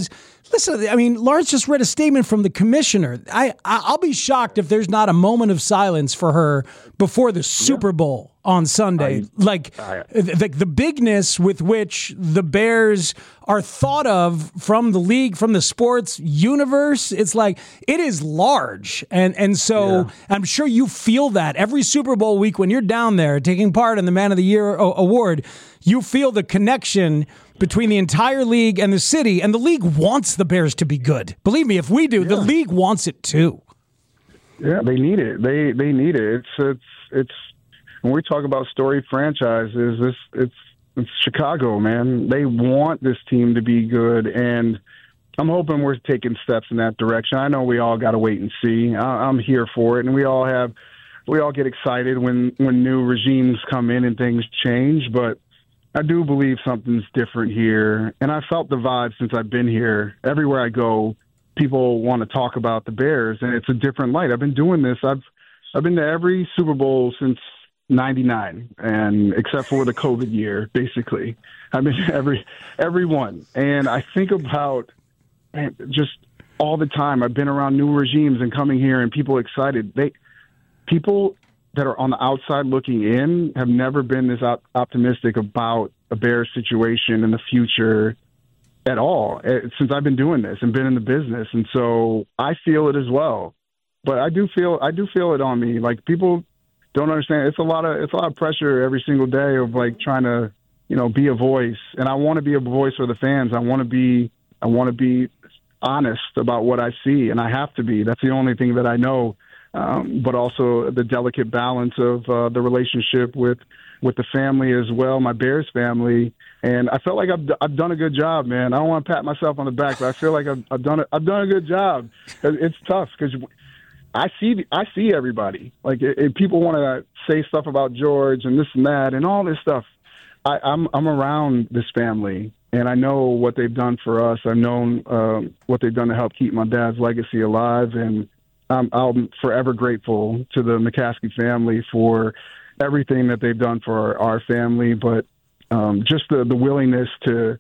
S12: Listen, I mean, Lawrence just read a statement from the commissioner. I, I'll be shocked if there's not a moment of silence for her before the Super Bowl on Sunday. I, like I, the, the bigness with which the Bears are thought of from the league, from the sports universe, it's like it is large. And and so yeah. I'm sure you feel that every Super Bowl week when you're down there taking part in the Man of the Year award, you feel the connection between the entire league and the city, and the league wants the Bears to be good. Believe me, if we do, yeah. the league wants it too.
S3: Yeah, they need it. They they need it. It's it's it's when we talk about storied franchises, this it's it's Chicago, man. They want this team to be good, and I'm hoping we're taking steps in that direction. I know we all got to wait and see. I, I'm here for it, and we all have we all get excited when when new regimes come in and things change, but I do believe something's different here, and I felt the vibe since I've been here. Everywhere I go, people want to talk about the Bears, and it's a different light. I've been doing this. I've I've been to every Super Bowl since ninety-nine, and except for the COVID year, basically. I've been to every every one, and I think about man, just all the time. I've been around new regimes and coming here, and people excited. They people. that are on the outside looking in have never been this op- optimistic about a Bears situation in the future at all since I've been doing this and been in the business. And so I feel it as well, but I do feel, I do feel it on me. Like people don't understand. It's a lot of, it's a lot of pressure every single day of like trying to, you know, be a voice. And I want to be a voice for the fans. I want to be, I want to be honest about what I see, and I have to be. That's the only thing that I know. Um, but also the delicate balance of uh, the relationship with, with the family as well, my Bears family. And I felt like I've, I've done a good job, man. I don't want to pat myself on the back, but I feel like I've, I've done a, I've done a good job. It's tough because I see I see everybody. Like if people want to say stuff about George and this and that and all this stuff, I, I'm I'm around this family. And I know what they've done for us. I've known um, what they've done to help keep my dad's legacy alive, and Um, I'm forever grateful to the McCaskey family for everything that they've done for our, our family, but um, just the, the willingness to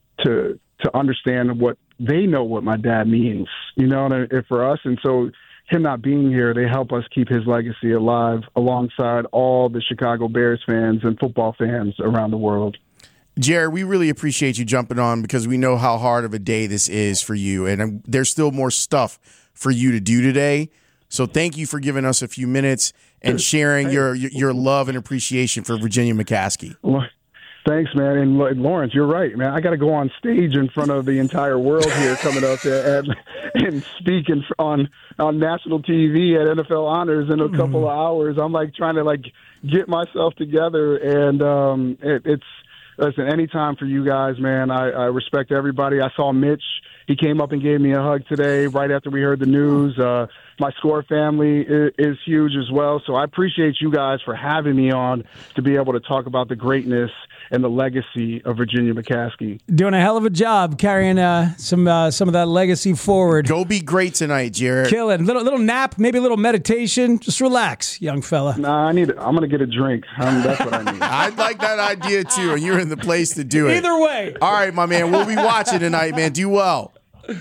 S3: to to understand what they know what my dad means, you know, and, and for us. And so him not being here, they help us keep his legacy alive alongside all the Chicago Bears fans and football fans around the world.
S2: Jared, we really appreciate you jumping on because we know how hard of a day this is for you, and there's still more stuff for you to do today. So thank you for giving us a few minutes and sharing your your love and appreciation for Virginia McCaskey.
S3: Well, thanks, man. And Lawrence, you're right, man. I got to go on stage in front of the entire world here coming up and, and speak in, on on national T V at N F L Honors in a couple of hours. I'm like trying to like get myself together, and um, it, it's listen. Anytime for you guys, man. I, I respect everybody. I saw Mitch. He came up and gave me a hug today right after we heard the news. Uh, my Score family is, is huge as well. So I appreciate you guys for having me on to be able to talk about the greatness and the legacy of Virginia McCaskey.
S12: Doing a hell of a job carrying uh, some uh, some of that legacy forward.
S2: Go be great tonight, Jared.
S12: Kill it. Little little nap, maybe a little meditation. Just relax, young fella.
S3: Nah, I need. I'm going to get a drink. Um, that's what I need.
S2: I'd like that idea too, and you're in the place to do it.
S12: Either way.
S2: All right, my man. We'll be watching tonight, man. Do well.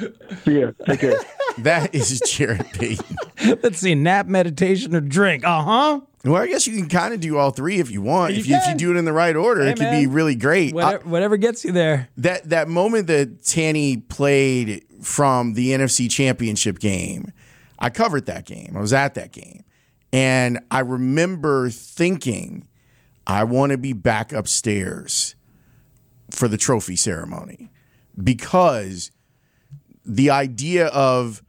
S3: See ya. Take care.
S2: That is Jared Payton.
S12: Let's see, nap, meditation, or drink. Uh-huh.
S2: Well, I guess you can kind of do all three if you want. You if, you, if you do it in the right order, hey, it could be really great.
S12: Whatever, I, whatever gets you there.
S2: That that moment that Tanny played from the N F C Championship game, I covered that game. I was at that game. And I remember thinking, I want to be back upstairs for the trophy ceremony. Because the idea of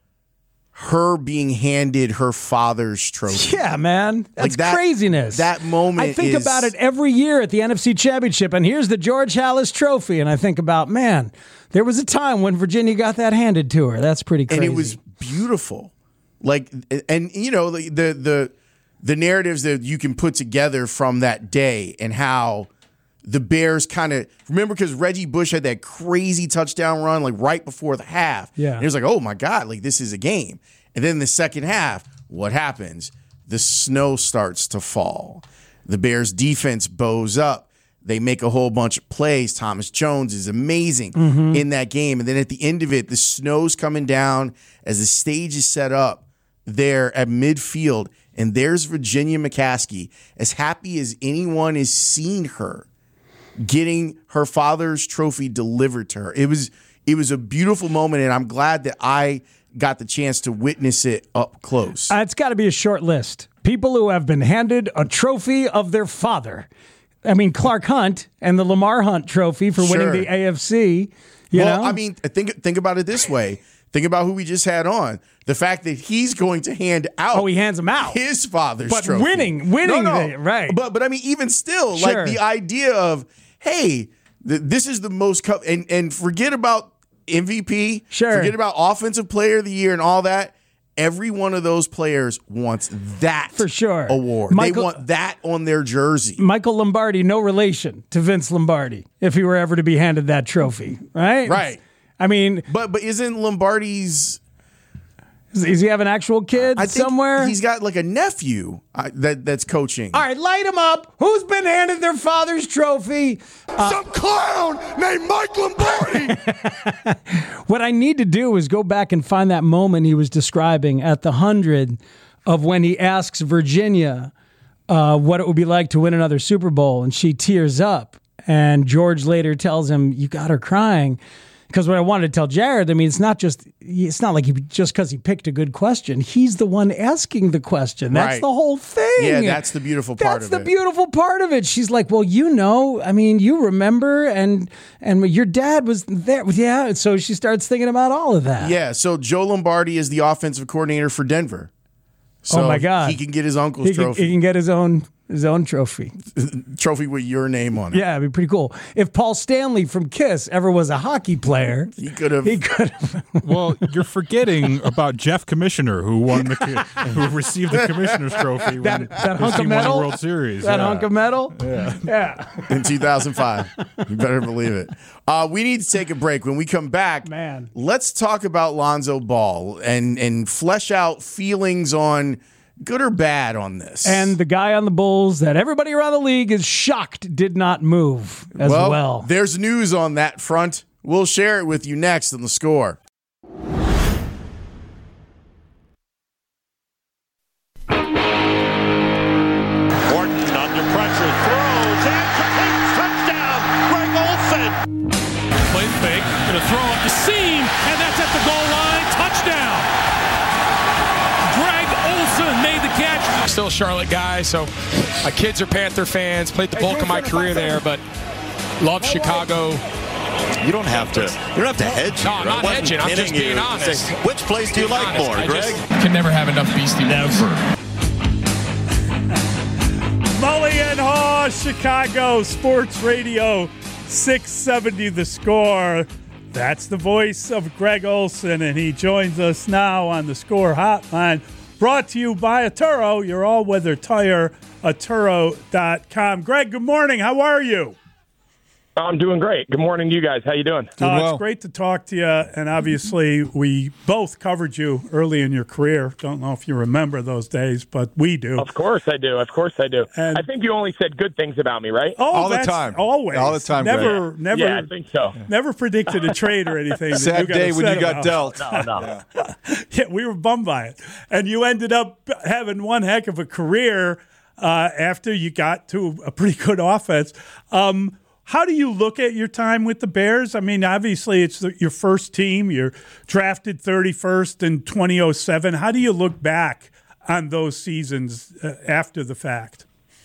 S2: her being handed her father's trophy.
S12: Yeah, man. That's like that, craziness.
S2: That moment
S12: I think
S2: is,
S12: about it every year at the N F C Championship, and here's the George Halas Trophy, and I think about, man, there was a time when Virginia got that handed to her. That's pretty crazy.
S2: And it was beautiful. Like, and, you know, the the the, the narratives that you can put together from that day and how the Bears kind of remember because Reggie Bush had that crazy touchdown run like right before the half.
S12: Yeah.
S2: And it was like, oh my God, like this is a game. And then the second half, what happens? The snow starts to fall. The Bears defense bows up. They make a whole bunch of plays. Thomas Jones is amazing
S12: Mhm.
S2: in that game. And then at the end of it, the snow's coming down as the stage is set up there at midfield. And there's Virginia McCaskey, as happy as anyone has seen her, getting her father's trophy delivered to her. It was it was a beautiful moment, and I'm glad that I got the chance to witness it up close.
S12: Uh, it's got to be a short list. People who have been handed a trophy of their father. I mean, Clark Hunt and the Lamar Hunt trophy for winning
S2: Sure.
S12: the A F C. You
S2: well,
S12: know?
S2: I mean, think think about it this way. Think about who we just had on. The fact that he's going to hand out.
S12: Oh, he hands him out.
S2: His father's
S12: But
S2: trophy.
S12: winning, winning,
S2: No, no.
S12: the- right.
S2: But but I mean, even still,
S12: Sure.
S2: like the idea of, hey, th- this is the most co- and and forget about M V P.
S12: Sure.
S2: Forget about Offensive Player of the Year and all that. Every one of those players wants that
S12: For sure.
S2: award.
S12: Michael-
S2: they want that on their jersey.
S12: Michael Lombardi, no relation to Vince Lombardi, if he were ever to be handed that trophy, right?
S2: Right.
S12: I mean,
S2: but but isn't Lombardi's?
S12: Does he have an actual kid
S2: I think
S12: somewhere?
S2: he's got like a nephew uh, that that's coaching.
S12: All right, light him up. Who's been handed their father's trophy? Uh,
S6: Some clown named Mike Lombardi.
S12: What I need to do is go back and find that moment he was describing at the hundred of when he asks Virginia uh, what it would be like to win another Super Bowl, and she tears up. And George later tells him, "You got her crying." Because what I wanted to tell Jared, I mean, it's not just, it's not like he, just because he picked a good question. He's the one asking the question. That's
S2: Right.
S12: the whole thing.
S2: Yeah, that's the beautiful part
S12: That's
S2: of
S12: the
S2: it.
S12: beautiful part of it. She's like, well, you know, I mean, you remember, and and your dad was there. Yeah. And so she starts thinking about all of that.
S2: Yeah, so Joe Lombardi is the offensive coordinator for Denver. So
S12: oh my God.
S2: he can get his uncle's
S12: he can,
S2: trophy.
S12: He can get his own his own trophy.
S2: Trophy with your name on it.
S12: Yeah, it'd be pretty cool. If Paul Stanley from Kiss ever was a hockey player,
S2: he could have.
S12: He could have.
S4: Well, you're forgetting about Jeff Commissioner, who won the who received the Commissioner's Trophy when
S12: That, that
S4: his
S12: hunk of
S4: team won the
S12: metal.
S4: World Series.
S12: That
S4: yeah.
S12: hunk of metal.
S4: Yeah.
S12: Yeah.
S2: In two thousand five. You better believe it. Uh, we need to take a break. When we come back,
S12: Man.
S2: let's talk about Lonzo Ball and, and flesh out feelings on good or bad on this.
S12: And the guy on the Bulls that everybody around the league is shocked did not move as well.
S2: well. There's news on that front. We'll share it with you next on The Score.
S6: Orton under pressure, throws, and completes. Touchdown, Greg Olsen.
S7: Plays fake, gonna throw up the seam, and that's at the goal line. Touchdown. Greg Olsen made the catch.
S9: Still a Charlotte guy, so my kids are Panther fans. Played the bulk of my career there, but love Chicago.
S10: You don't have to. You don't have to hedge.
S9: No, I'm
S10: here. I
S9: not
S10: wasn't
S9: hedging. I'm just
S10: kidding
S9: being
S10: you.
S9: honest.
S10: Say, which place do you like
S9: Honest.
S10: more,
S9: I
S10: Greg?
S9: just can never have enough Beastie Boys.
S11: Mully and Haw, Chicago Sports Radio, six seventy The Score. That's the voice of Greg Olsen, and he joins us now on the Score Hotline. Brought to you by Atturo, your all-weather tire, Atturo dot com. Greg, good morning. How are you?
S13: I'm doing great. Good morning to you guys. How you doing?
S11: Uh, it's great to talk to you, and obviously we both covered you early in your career. Don't know if you remember those days, but we do.
S13: Of course I do. Of course I do.
S11: And-
S13: I think you only said good things about me, right?
S11: Oh,
S13: All the
S11: that's
S13: time.
S11: Always.
S13: All the time,
S11: Never,
S13: Greg.
S11: never.
S13: Yeah, I think so.
S11: Never predicted a trade or anything. that
S10: Sad
S11: you got
S10: day when you
S11: upset
S10: got
S11: about.
S13: dealt. No, no.
S11: Yeah, we were bummed by it. And you ended up having one heck of a career uh, after you got to a pretty good offense. Um, how do you look at your time with the Bears? I mean, obviously it's the, your first team. You're drafted thirty-first in twenty oh seven. How do you look back on those seasons uh, after the fact?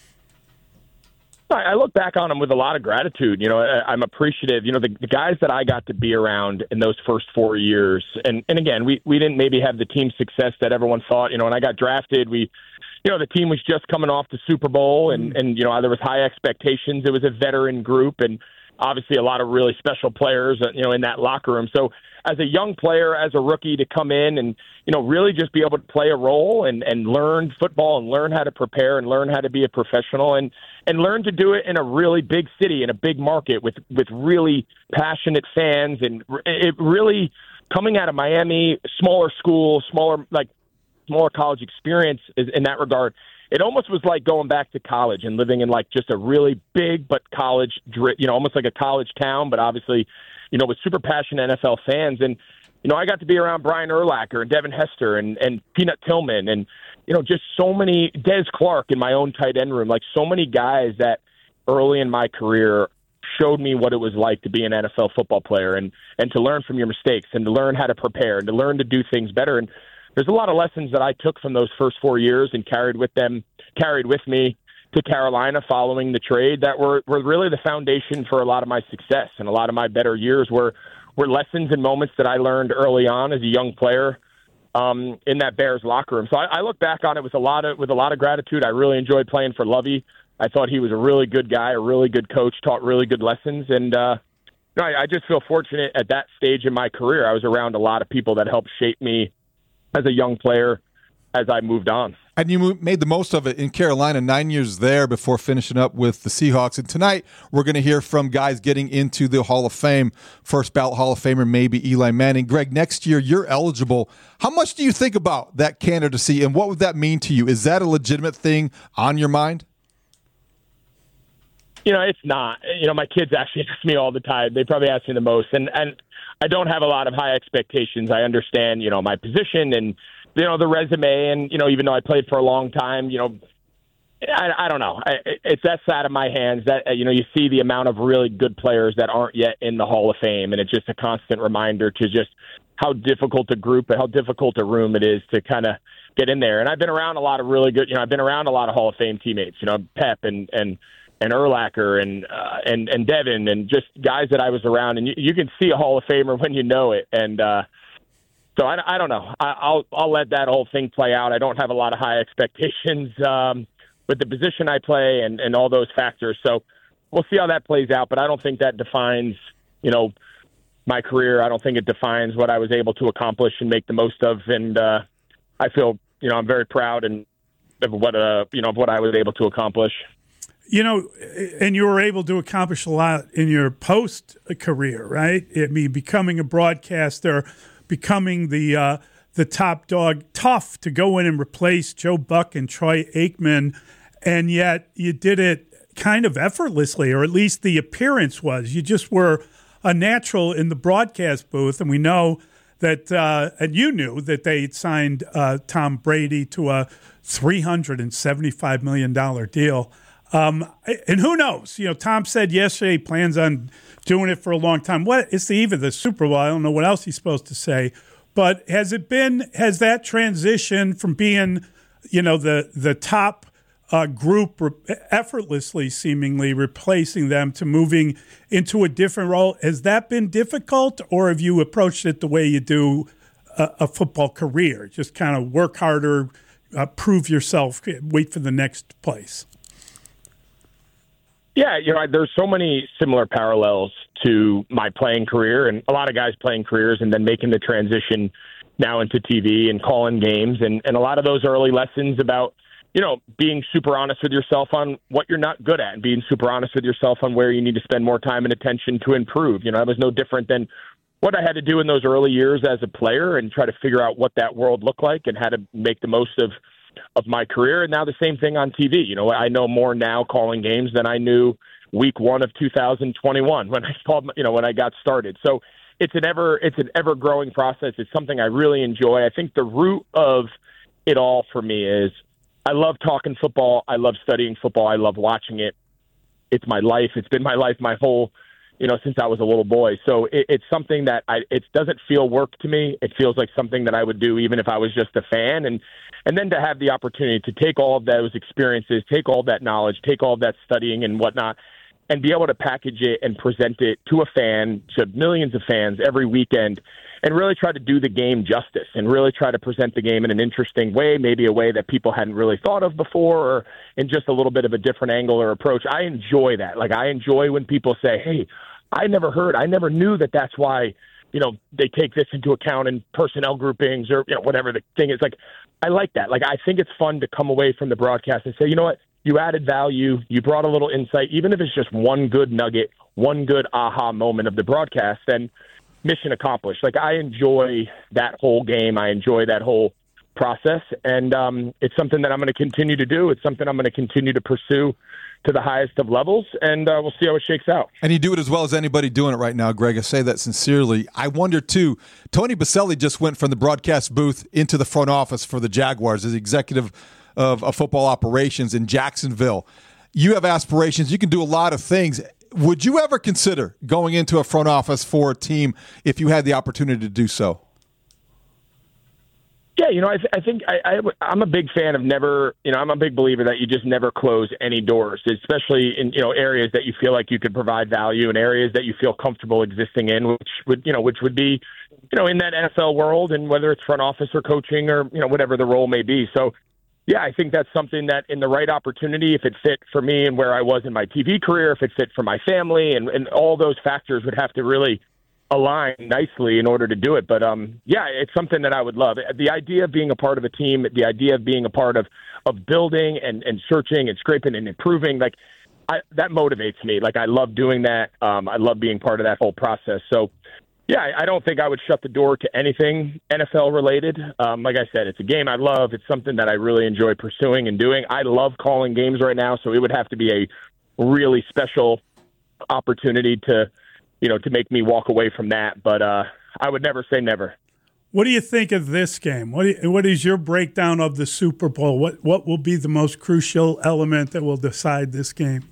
S13: I I look back on them with a lot of gratitude. You know, I, I'm appreciative. You know, the, the guys that I got to be around in those first four years, and, and again, we, we didn't maybe have the team success that everyone thought. You know, when I got drafted, we, you know, the team was just coming off the Super Bowl, and, and you know, there was high expectations. It was a veteran group, and obviously a lot of really special players, you know, in that locker room. So as a young player, as a rookie, to come in and, you know, really just be able to play a role and, and learn football and learn how to prepare and learn how to be a professional and, and learn to do it in a really big city, in a big market with, with really passionate fans. And it really, coming out of Miami, smaller school, smaller, like, smaller college experience is, in that regard, it almost was like going back to college and living in like just a really big but college, you know, almost like a college town, but obviously, you know, with super passionate N F L fans. And, you know, I got to be around Brian Urlacher and Devin Hester and, and Peanut Tillman and, you know, just so many, Des Clark in my own tight end room, like so many guys that early in my career showed me what it was like to be an N F L football player and, and to learn from your mistakes and to learn how to prepare and to learn to do things better. And there's a lot of lessons that I took from those first four years and carried with them, carried with me to Carolina following the trade that were, were really the foundation for a lot of my success and a lot of my better years were, were lessons and moments that I learned early on as a young player um, in that Bears locker room. So I, I look back on it with a lot of, with a lot of gratitude. I really enjoyed playing for Lovie. I thought he was a really good guy, a really good coach, taught really good lessons. And uh, you know, I, I just feel fortunate at that stage in my career. I was around a lot of people that helped shape me as a young player as I moved on.
S14: And you made the most of it in Carolina, nine years there before finishing up with the Seahawks. And tonight we're going to hear from guys getting into the Hall of Fame. First ballot Hall of Famer, maybe Eli Manning. Greg, next year you're eligible. How much do you think about that candidacy and what would that mean to you? Is that a legitimate thing on your mind?
S13: You know, it's not. You know, my kids actually ask me all the time. They probably ask me the most. And and I don't have a lot of high expectations. I understand, you know, my position and, you know, the resume. And, you know, even though I played for a long time, you know, I, I don't know. I, it's that's out of my hands. That, you know, you see the amount of really good players that aren't yet in the Hall of Fame. And it's just a constant reminder to just how difficult a group, how difficult a room it is to kind of get in there. And I've been around a lot of really good, you know, I've been around a lot of Hall of Fame teammates, you know, Pep and, and, and Urlacher and uh, and and Devin and just guys that I was around, and you, you can see a Hall of Famer when you know it. And uh, so I, I don't know. I, I'll I'll let that whole thing play out. I don't have a lot of high expectations um, with the position I play and, and all those factors. So we'll see how that plays out. But I don't think that defines, you know, my career. I don't think it defines what I was able to accomplish and make the most of. And uh, I feel, you know, I'm very proud and of what uh you know of what I was able to accomplish.
S11: You know, and you were able to accomplish a lot in your post-career, right? I mean, becoming a broadcaster, becoming the uh, the top dog, tough to go in and replace Joe Buck and Troy Aikman, and yet you did it kind of effortlessly, or at least the appearance was. You just were a natural in the broadcast booth, and we know that, uh, and you knew that they signed uh, Tom Brady to a three hundred seventy-five million dollars deal. Um, and who knows? You know, Tom said yesterday he plans on doing it for a long time. What it's the eve of the Super Bowl. I don't know what else he's supposed to say. But has it been? Has that transition from being, you know, the the top uh, group re- effortlessly, seemingly replacing them to moving into a different role? Has that been difficult, or have you approached it the way you do a, a football career? Just kind of work harder, uh, prove yourself, wait for the next place.
S13: Yeah, you know, there's so many similar parallels to my playing career and a lot of guys playing careers and then making the transition now into T V and calling games. And, and a lot of those early lessons about, you know, being super honest with yourself on what you're not good at and being super honest with yourself on where you need to spend more time and attention to improve. You know, that was no different than what I had to do in those early years as a player and try to figure out what that world looked like and how to make the most of of my career. And now the same thing on T V. You know, I know more now calling games than I knew week one of two thousand twenty-one when I called, you know, when I got started. So it's an ever, it's an ever growing process. It's something I really enjoy. I think the root of it all for me is I love talking football. I love studying football. I love watching it. It's my life. It's been my life my whole, you know, since I was a little boy. So it, it's something that I, it doesn't feel work to me. It feels like something that I would do even if I was just a fan. And, and then to have the opportunity to take all of those experiences, take all that knowledge, take all that studying and whatnot, and be able to package it and present it to a fan, to millions of fans every weekend, and really try to do the game justice and really try to present the game in an interesting way, maybe a way that people hadn't really thought of before or in just a little bit of a different angle or approach. I enjoy that. Like, I enjoy when people say, hey, I never heard, I never knew that that's why, you know, they take this into account in personnel groupings or, you know, whatever the thing is. Like, I like that. Like, I think it's fun to come away from the broadcast and say, you know what, you added value, you brought a little insight, even if it's just one good nugget, one good aha moment of the broadcast, then mission accomplished. Like, I enjoy that whole game. I enjoy that whole process, and um, it's something that I'm going to continue to do. It's something I'm going to continue to pursue to the highest of levels, and uh, we'll see how it shakes out.
S14: And you do it as well as anybody doing it right now, Greg. I say that sincerely. I wonder, too, Tony Boselli just went from the broadcast booth into the front office for the Jaguars as executive of, of football operations in Jacksonville. You have aspirations. You can do a lot of things. Would you ever consider going into a front office for a team if you had the opportunity to do so?
S13: Yeah, you know, I, th- I think I, I, I'm a big fan of never, you know, I'm a big believer that you just never close any doors, especially in, you know, areas that you feel like you could provide value and areas that you feel comfortable existing in, which would, you know, which would be, you know, in that N F L world, and whether it's front office or coaching or, you know, whatever the role may be. So, yeah, I think that's something that in the right opportunity, if it fit for me and where I was in my T V career, if it fit for my family, and, and all those factors would have to really align nicely in order to do it. But um, yeah, it's something that I would love. The idea of being a part of a team, the idea of being a part of, of building and, and searching and scraping and improving, like I, that motivates me. Like I love doing that. Um, I love being part of that whole process. So yeah, I, I don't think I would shut the door to anything N F L related. Um, like I said, it's a game I love. It's something that I really enjoy pursuing and doing. I love calling games right now. So it would have to be a really special opportunity to, you know, to make me walk away from that. But uh, I would never say never.
S11: What do you think of this game? What do you, what is your breakdown of the Super Bowl? What what will be the most crucial element that will decide this game?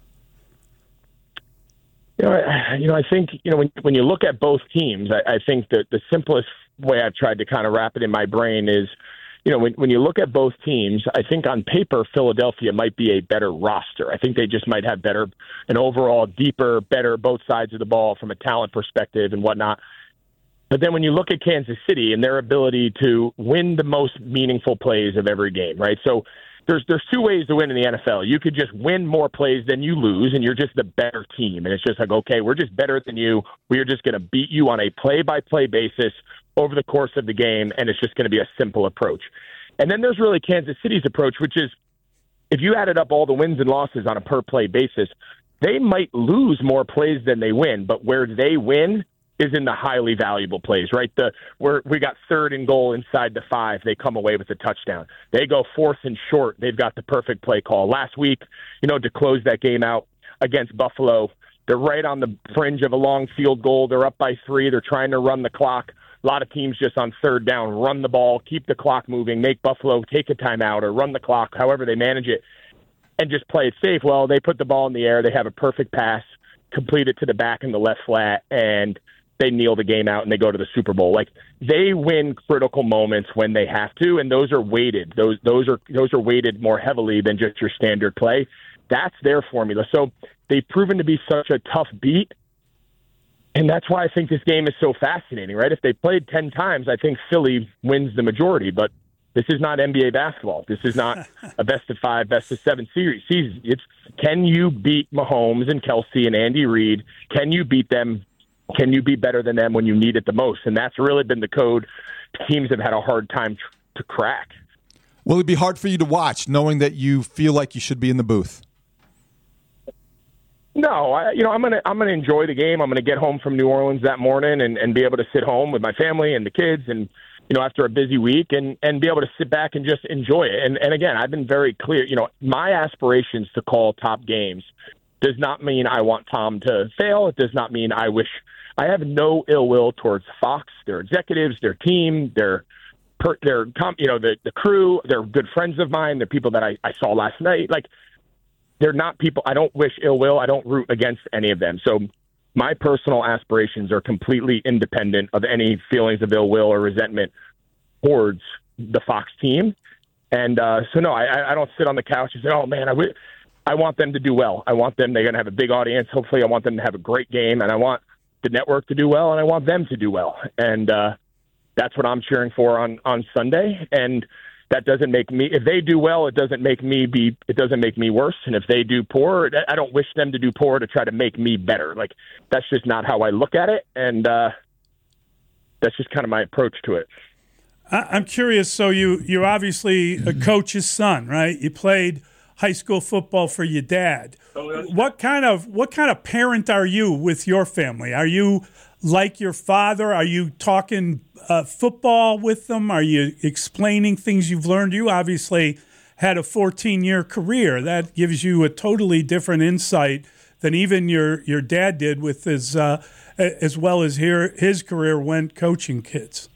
S13: You know, I, you know, I think, you know, when when you look at both teams, I, I think that the simplest way I've tried to kind of wrap it in my brain is, you know, when, when you look at both teams, I think on paper, Philadelphia might be a better roster. I think they just might have better, an overall deeper, better both sides of the ball from a talent perspective and whatnot. But then when you look at Kansas City and their ability to win the most meaningful plays of every game, right? So there's there's two ways to win in the N F L. You could just win more plays than you lose, and you're just the better team. And it's just like, okay, we're just better than you. We are just going to beat you on a play-by-play basis over the course of the game, and it's just going to be a simple approach. And then there's really Kansas City's approach, which is if you added up all the wins and losses on a per-play basis, they might lose more plays than they win, but where they win is in the highly valuable plays, right? The where we got third and goal inside the five, they come away with a touchdown. They go fourth and short, they've got the perfect play call. Last week, you know, to close that game out against Buffalo, they're right on the fringe of a long field goal. They're up by three. They're trying to run the clock. A lot of teams just on third down run the ball, keep the clock moving, make Buffalo take a timeout or run the clock, however they manage it, and just play it safe. Well, they put the ball in the air. They have a perfect pass, complete it to the back in the left flat, and they kneel the game out and they go to the Super Bowl. Like they win critical moments when they have to, and those are weighted. Those those are those are weighted more heavily than just your standard play. That's their formula. So they've proven to be such a tough beat. And that's why I think this game is so fascinating, right? If they played ten times, I think Philly wins the majority. But this is not N B A basketball. This is not a best of five, best of seven series. It's can you beat Mahomes and Kelsey and Andy Reid? Can you beat them? Can you be better than them when you need it the most? And that's really been the code teams have had a hard time tr- to crack.
S14: Will it be hard for you to watch, knowing that you feel like you should be in the booth?
S13: No, I, you know, I'm gonna I'm gonna enjoy the game. I'm gonna get home from New Orleans that morning and, and be able to sit home with my family and the kids, and you know, after a busy week, and, and be able to sit back and just enjoy it. And and again, I've been very clear. You know, my aspirations to call top games does not mean I want Tom to fail. It does not mean I wish. I have no ill will towards Fox, their executives, their team, their per, their you know the the crew. They're good friends of mine. They're people that I, I saw last night. Like. They're not people, I don't wish ill will. I don't root against any of them. So my personal aspirations are completely independent of any feelings of ill will or resentment towards the Fox team. And uh, so, no, I, I don't sit on the couch and say, oh, man, I, w- I want them to do well. I want them, they're going to have a big audience. Hopefully I want them to have a great game. And I want the network to do well, and I want them to do well. And uh, that's what I'm cheering for on, on Sunday. And that doesn't make me, if they do well, it doesn't make me be, it doesn't make me worse. And if they do poor, I don't wish them to do poor to try to make me better. Like, that's just not how I look at it. And uh, that's just kind of my approach to it.
S11: I'm curious. So you, you're obviously a coach's son, right? You played high school football for your dad. What kind of, what kind of parent are you with your family? Are you like your father? Are you talking uh, football with them? Are you explaining things you've learned? You obviously had a fourteen-year career. That gives you a totally different insight than even your, your dad did with his, uh, as well as here, his career went coaching kids.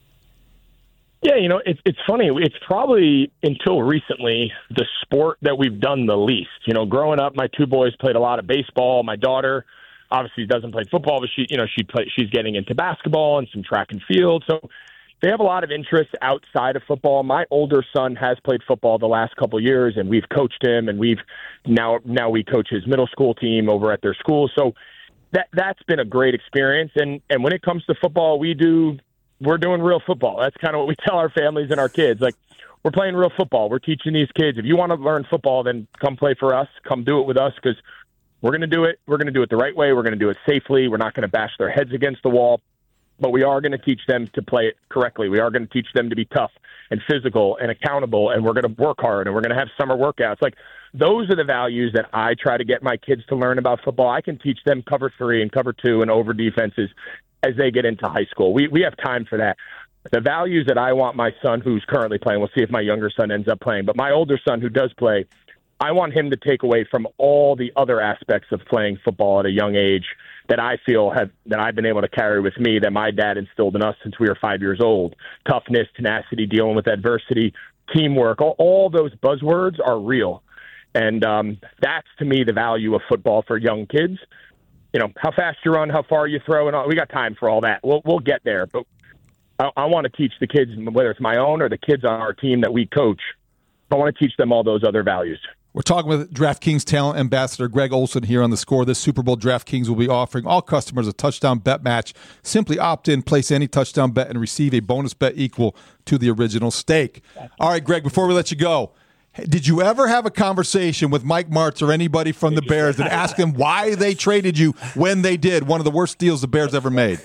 S13: Yeah, you know, it's it's funny. It's probably until recently the sport that we've done the least. You know, growing up, my two boys played a lot of baseball. My daughter obviously doesn't play football, but she, you know, she play, she's getting into basketball and some track and field. So they have a lot of interests outside of football. My older son has played football the last couple of years, and we've coached him, and we've now now we coach his middle school team over at their school. So that that's been a great experience. And and when it comes to football, we do. We're doing real football. That's kind of what we tell our families and our kids. Like, we're playing real football. We're teaching these kids, if you want to learn football, then come play for us. Come do it with us, because we're going to do it. We're going to do it the right way. We're going to do it safely. We're not going to bash their heads against the wall. But we are going to teach them to play it correctly. We are going to teach them to be tough and physical and accountable, and we're going to work hard, and we're going to have summer workouts. Like, those are the values that I try to get my kids to learn about football. I can teach them cover three and cover two and over defenses as they get into high school. We we have time for that. The values that I want my son, who's currently playing, we'll see if my younger son ends up playing, but my older son who does play, I want him to take away from all the other aspects of playing football at a young age that I feel have that I've been able to carry with me, that my dad instilled in us since we were five years old. Toughness, tenacity, dealing with adversity, teamwork, all, all those buzzwords are real. And um, that's, to me, the value of football for young kids. You know, how fast you run, how far you throw, and all. We got time for all that. We'll we'll get there. But I, I want to teach the kids, whether it's my own or the kids on our team that we coach, I want to teach them all those other values.
S14: We're talking with DraftKings talent ambassador Greg Olsen here on The Score. This Super Bowl, DraftKings will be offering all customers a touchdown bet match. Simply opt in, place any touchdown bet, and receive a bonus bet equal to the original stake. All right, Greg, before we let you go, did you ever have a conversation with Mike Martz or anybody from the Bears and ask them why they traded you when they did? One of the worst deals the Bears ever made.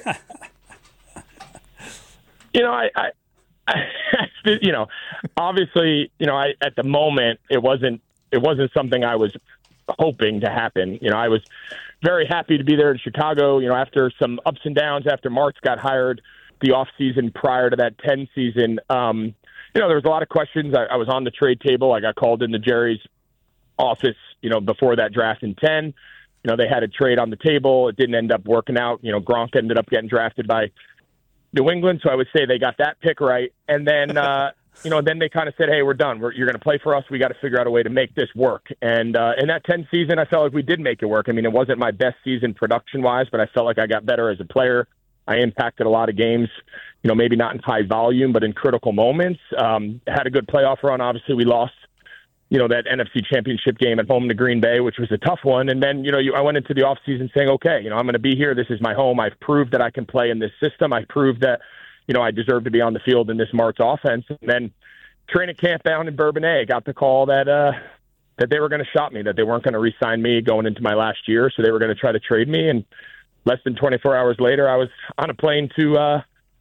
S13: You know, I, I, I you know, obviously, you know, I, at the moment, it wasn't, it wasn't something I was hoping to happen. You know, I was very happy to be there in Chicago, you know, after some ups and downs, after Martz got hired the off season prior to that ten season. Um, You know, there was a lot of questions. I, I was on the trade table. I got called into Jerry's office, you know, before that draft in ten. You know, they had a trade on the table. It didn't end up working out. You know, Gronk ended up getting drafted by New England, so I would say they got that pick right. And then, uh, you know, then they kind of said, hey, we're done. We're, you're going to play for us. We got to figure out a way to make this work. And uh, in that ten season, I felt like we did make it work. I mean, it wasn't my best season production-wise, but I felt like I got better as a player. I impacted a lot of games, you know, maybe not in high volume, but in critical moments. Um, had a good playoff run. Obviously, we lost, you know, that N F C Championship game at home to Green Bay, which was a tough one. And then, you know, you, I went into the offseason saying, okay, you know, I'm going to be here. This is my home. I've proved that I can play in this system. I've proved that, you know, I deserve to be on the field in this Martz offense. And then training camp down in Bourbonnais, got the call that uh, that they were going to shop me, that they weren't going to re-sign me going into my last year. So they were going to try to trade me. And less than twenty-four hours later, I was on a plane to uh,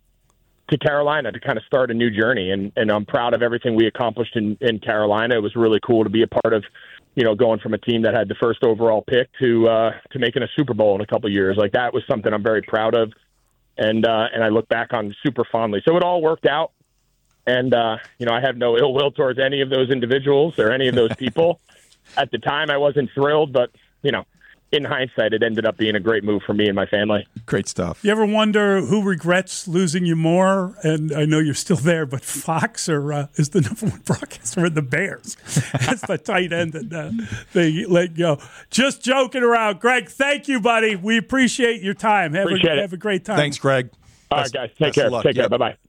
S13: to Carolina to kind of start a new journey. And, and I'm proud of everything we accomplished in, in Carolina. It was really cool to be a part of, you know, going from a team that had the first overall pick to uh, to making a Super Bowl in a couple of years. Like, that was something I'm very proud of. And uh, and I look back on super fondly. So it all worked out. And, uh, you know, I have no ill will towards any of those individuals or any of those people. At the time, I wasn't thrilled, but, you know, in hindsight, it ended up being a great move for me and my family.
S14: Great stuff.
S11: You ever wonder who regrets losing you more? And I know you're still there, but Fox or uh, is the number one broadcaster in the Bears? That's the tight end that uh, they let go. Just joking around. Greg, thank you, buddy. We appreciate your time. Have,
S13: appreciate
S11: a,
S13: it.
S11: have a great time.
S14: Thanks, Greg.
S13: All right, guys. Take care. Take care. Yep. Bye-bye.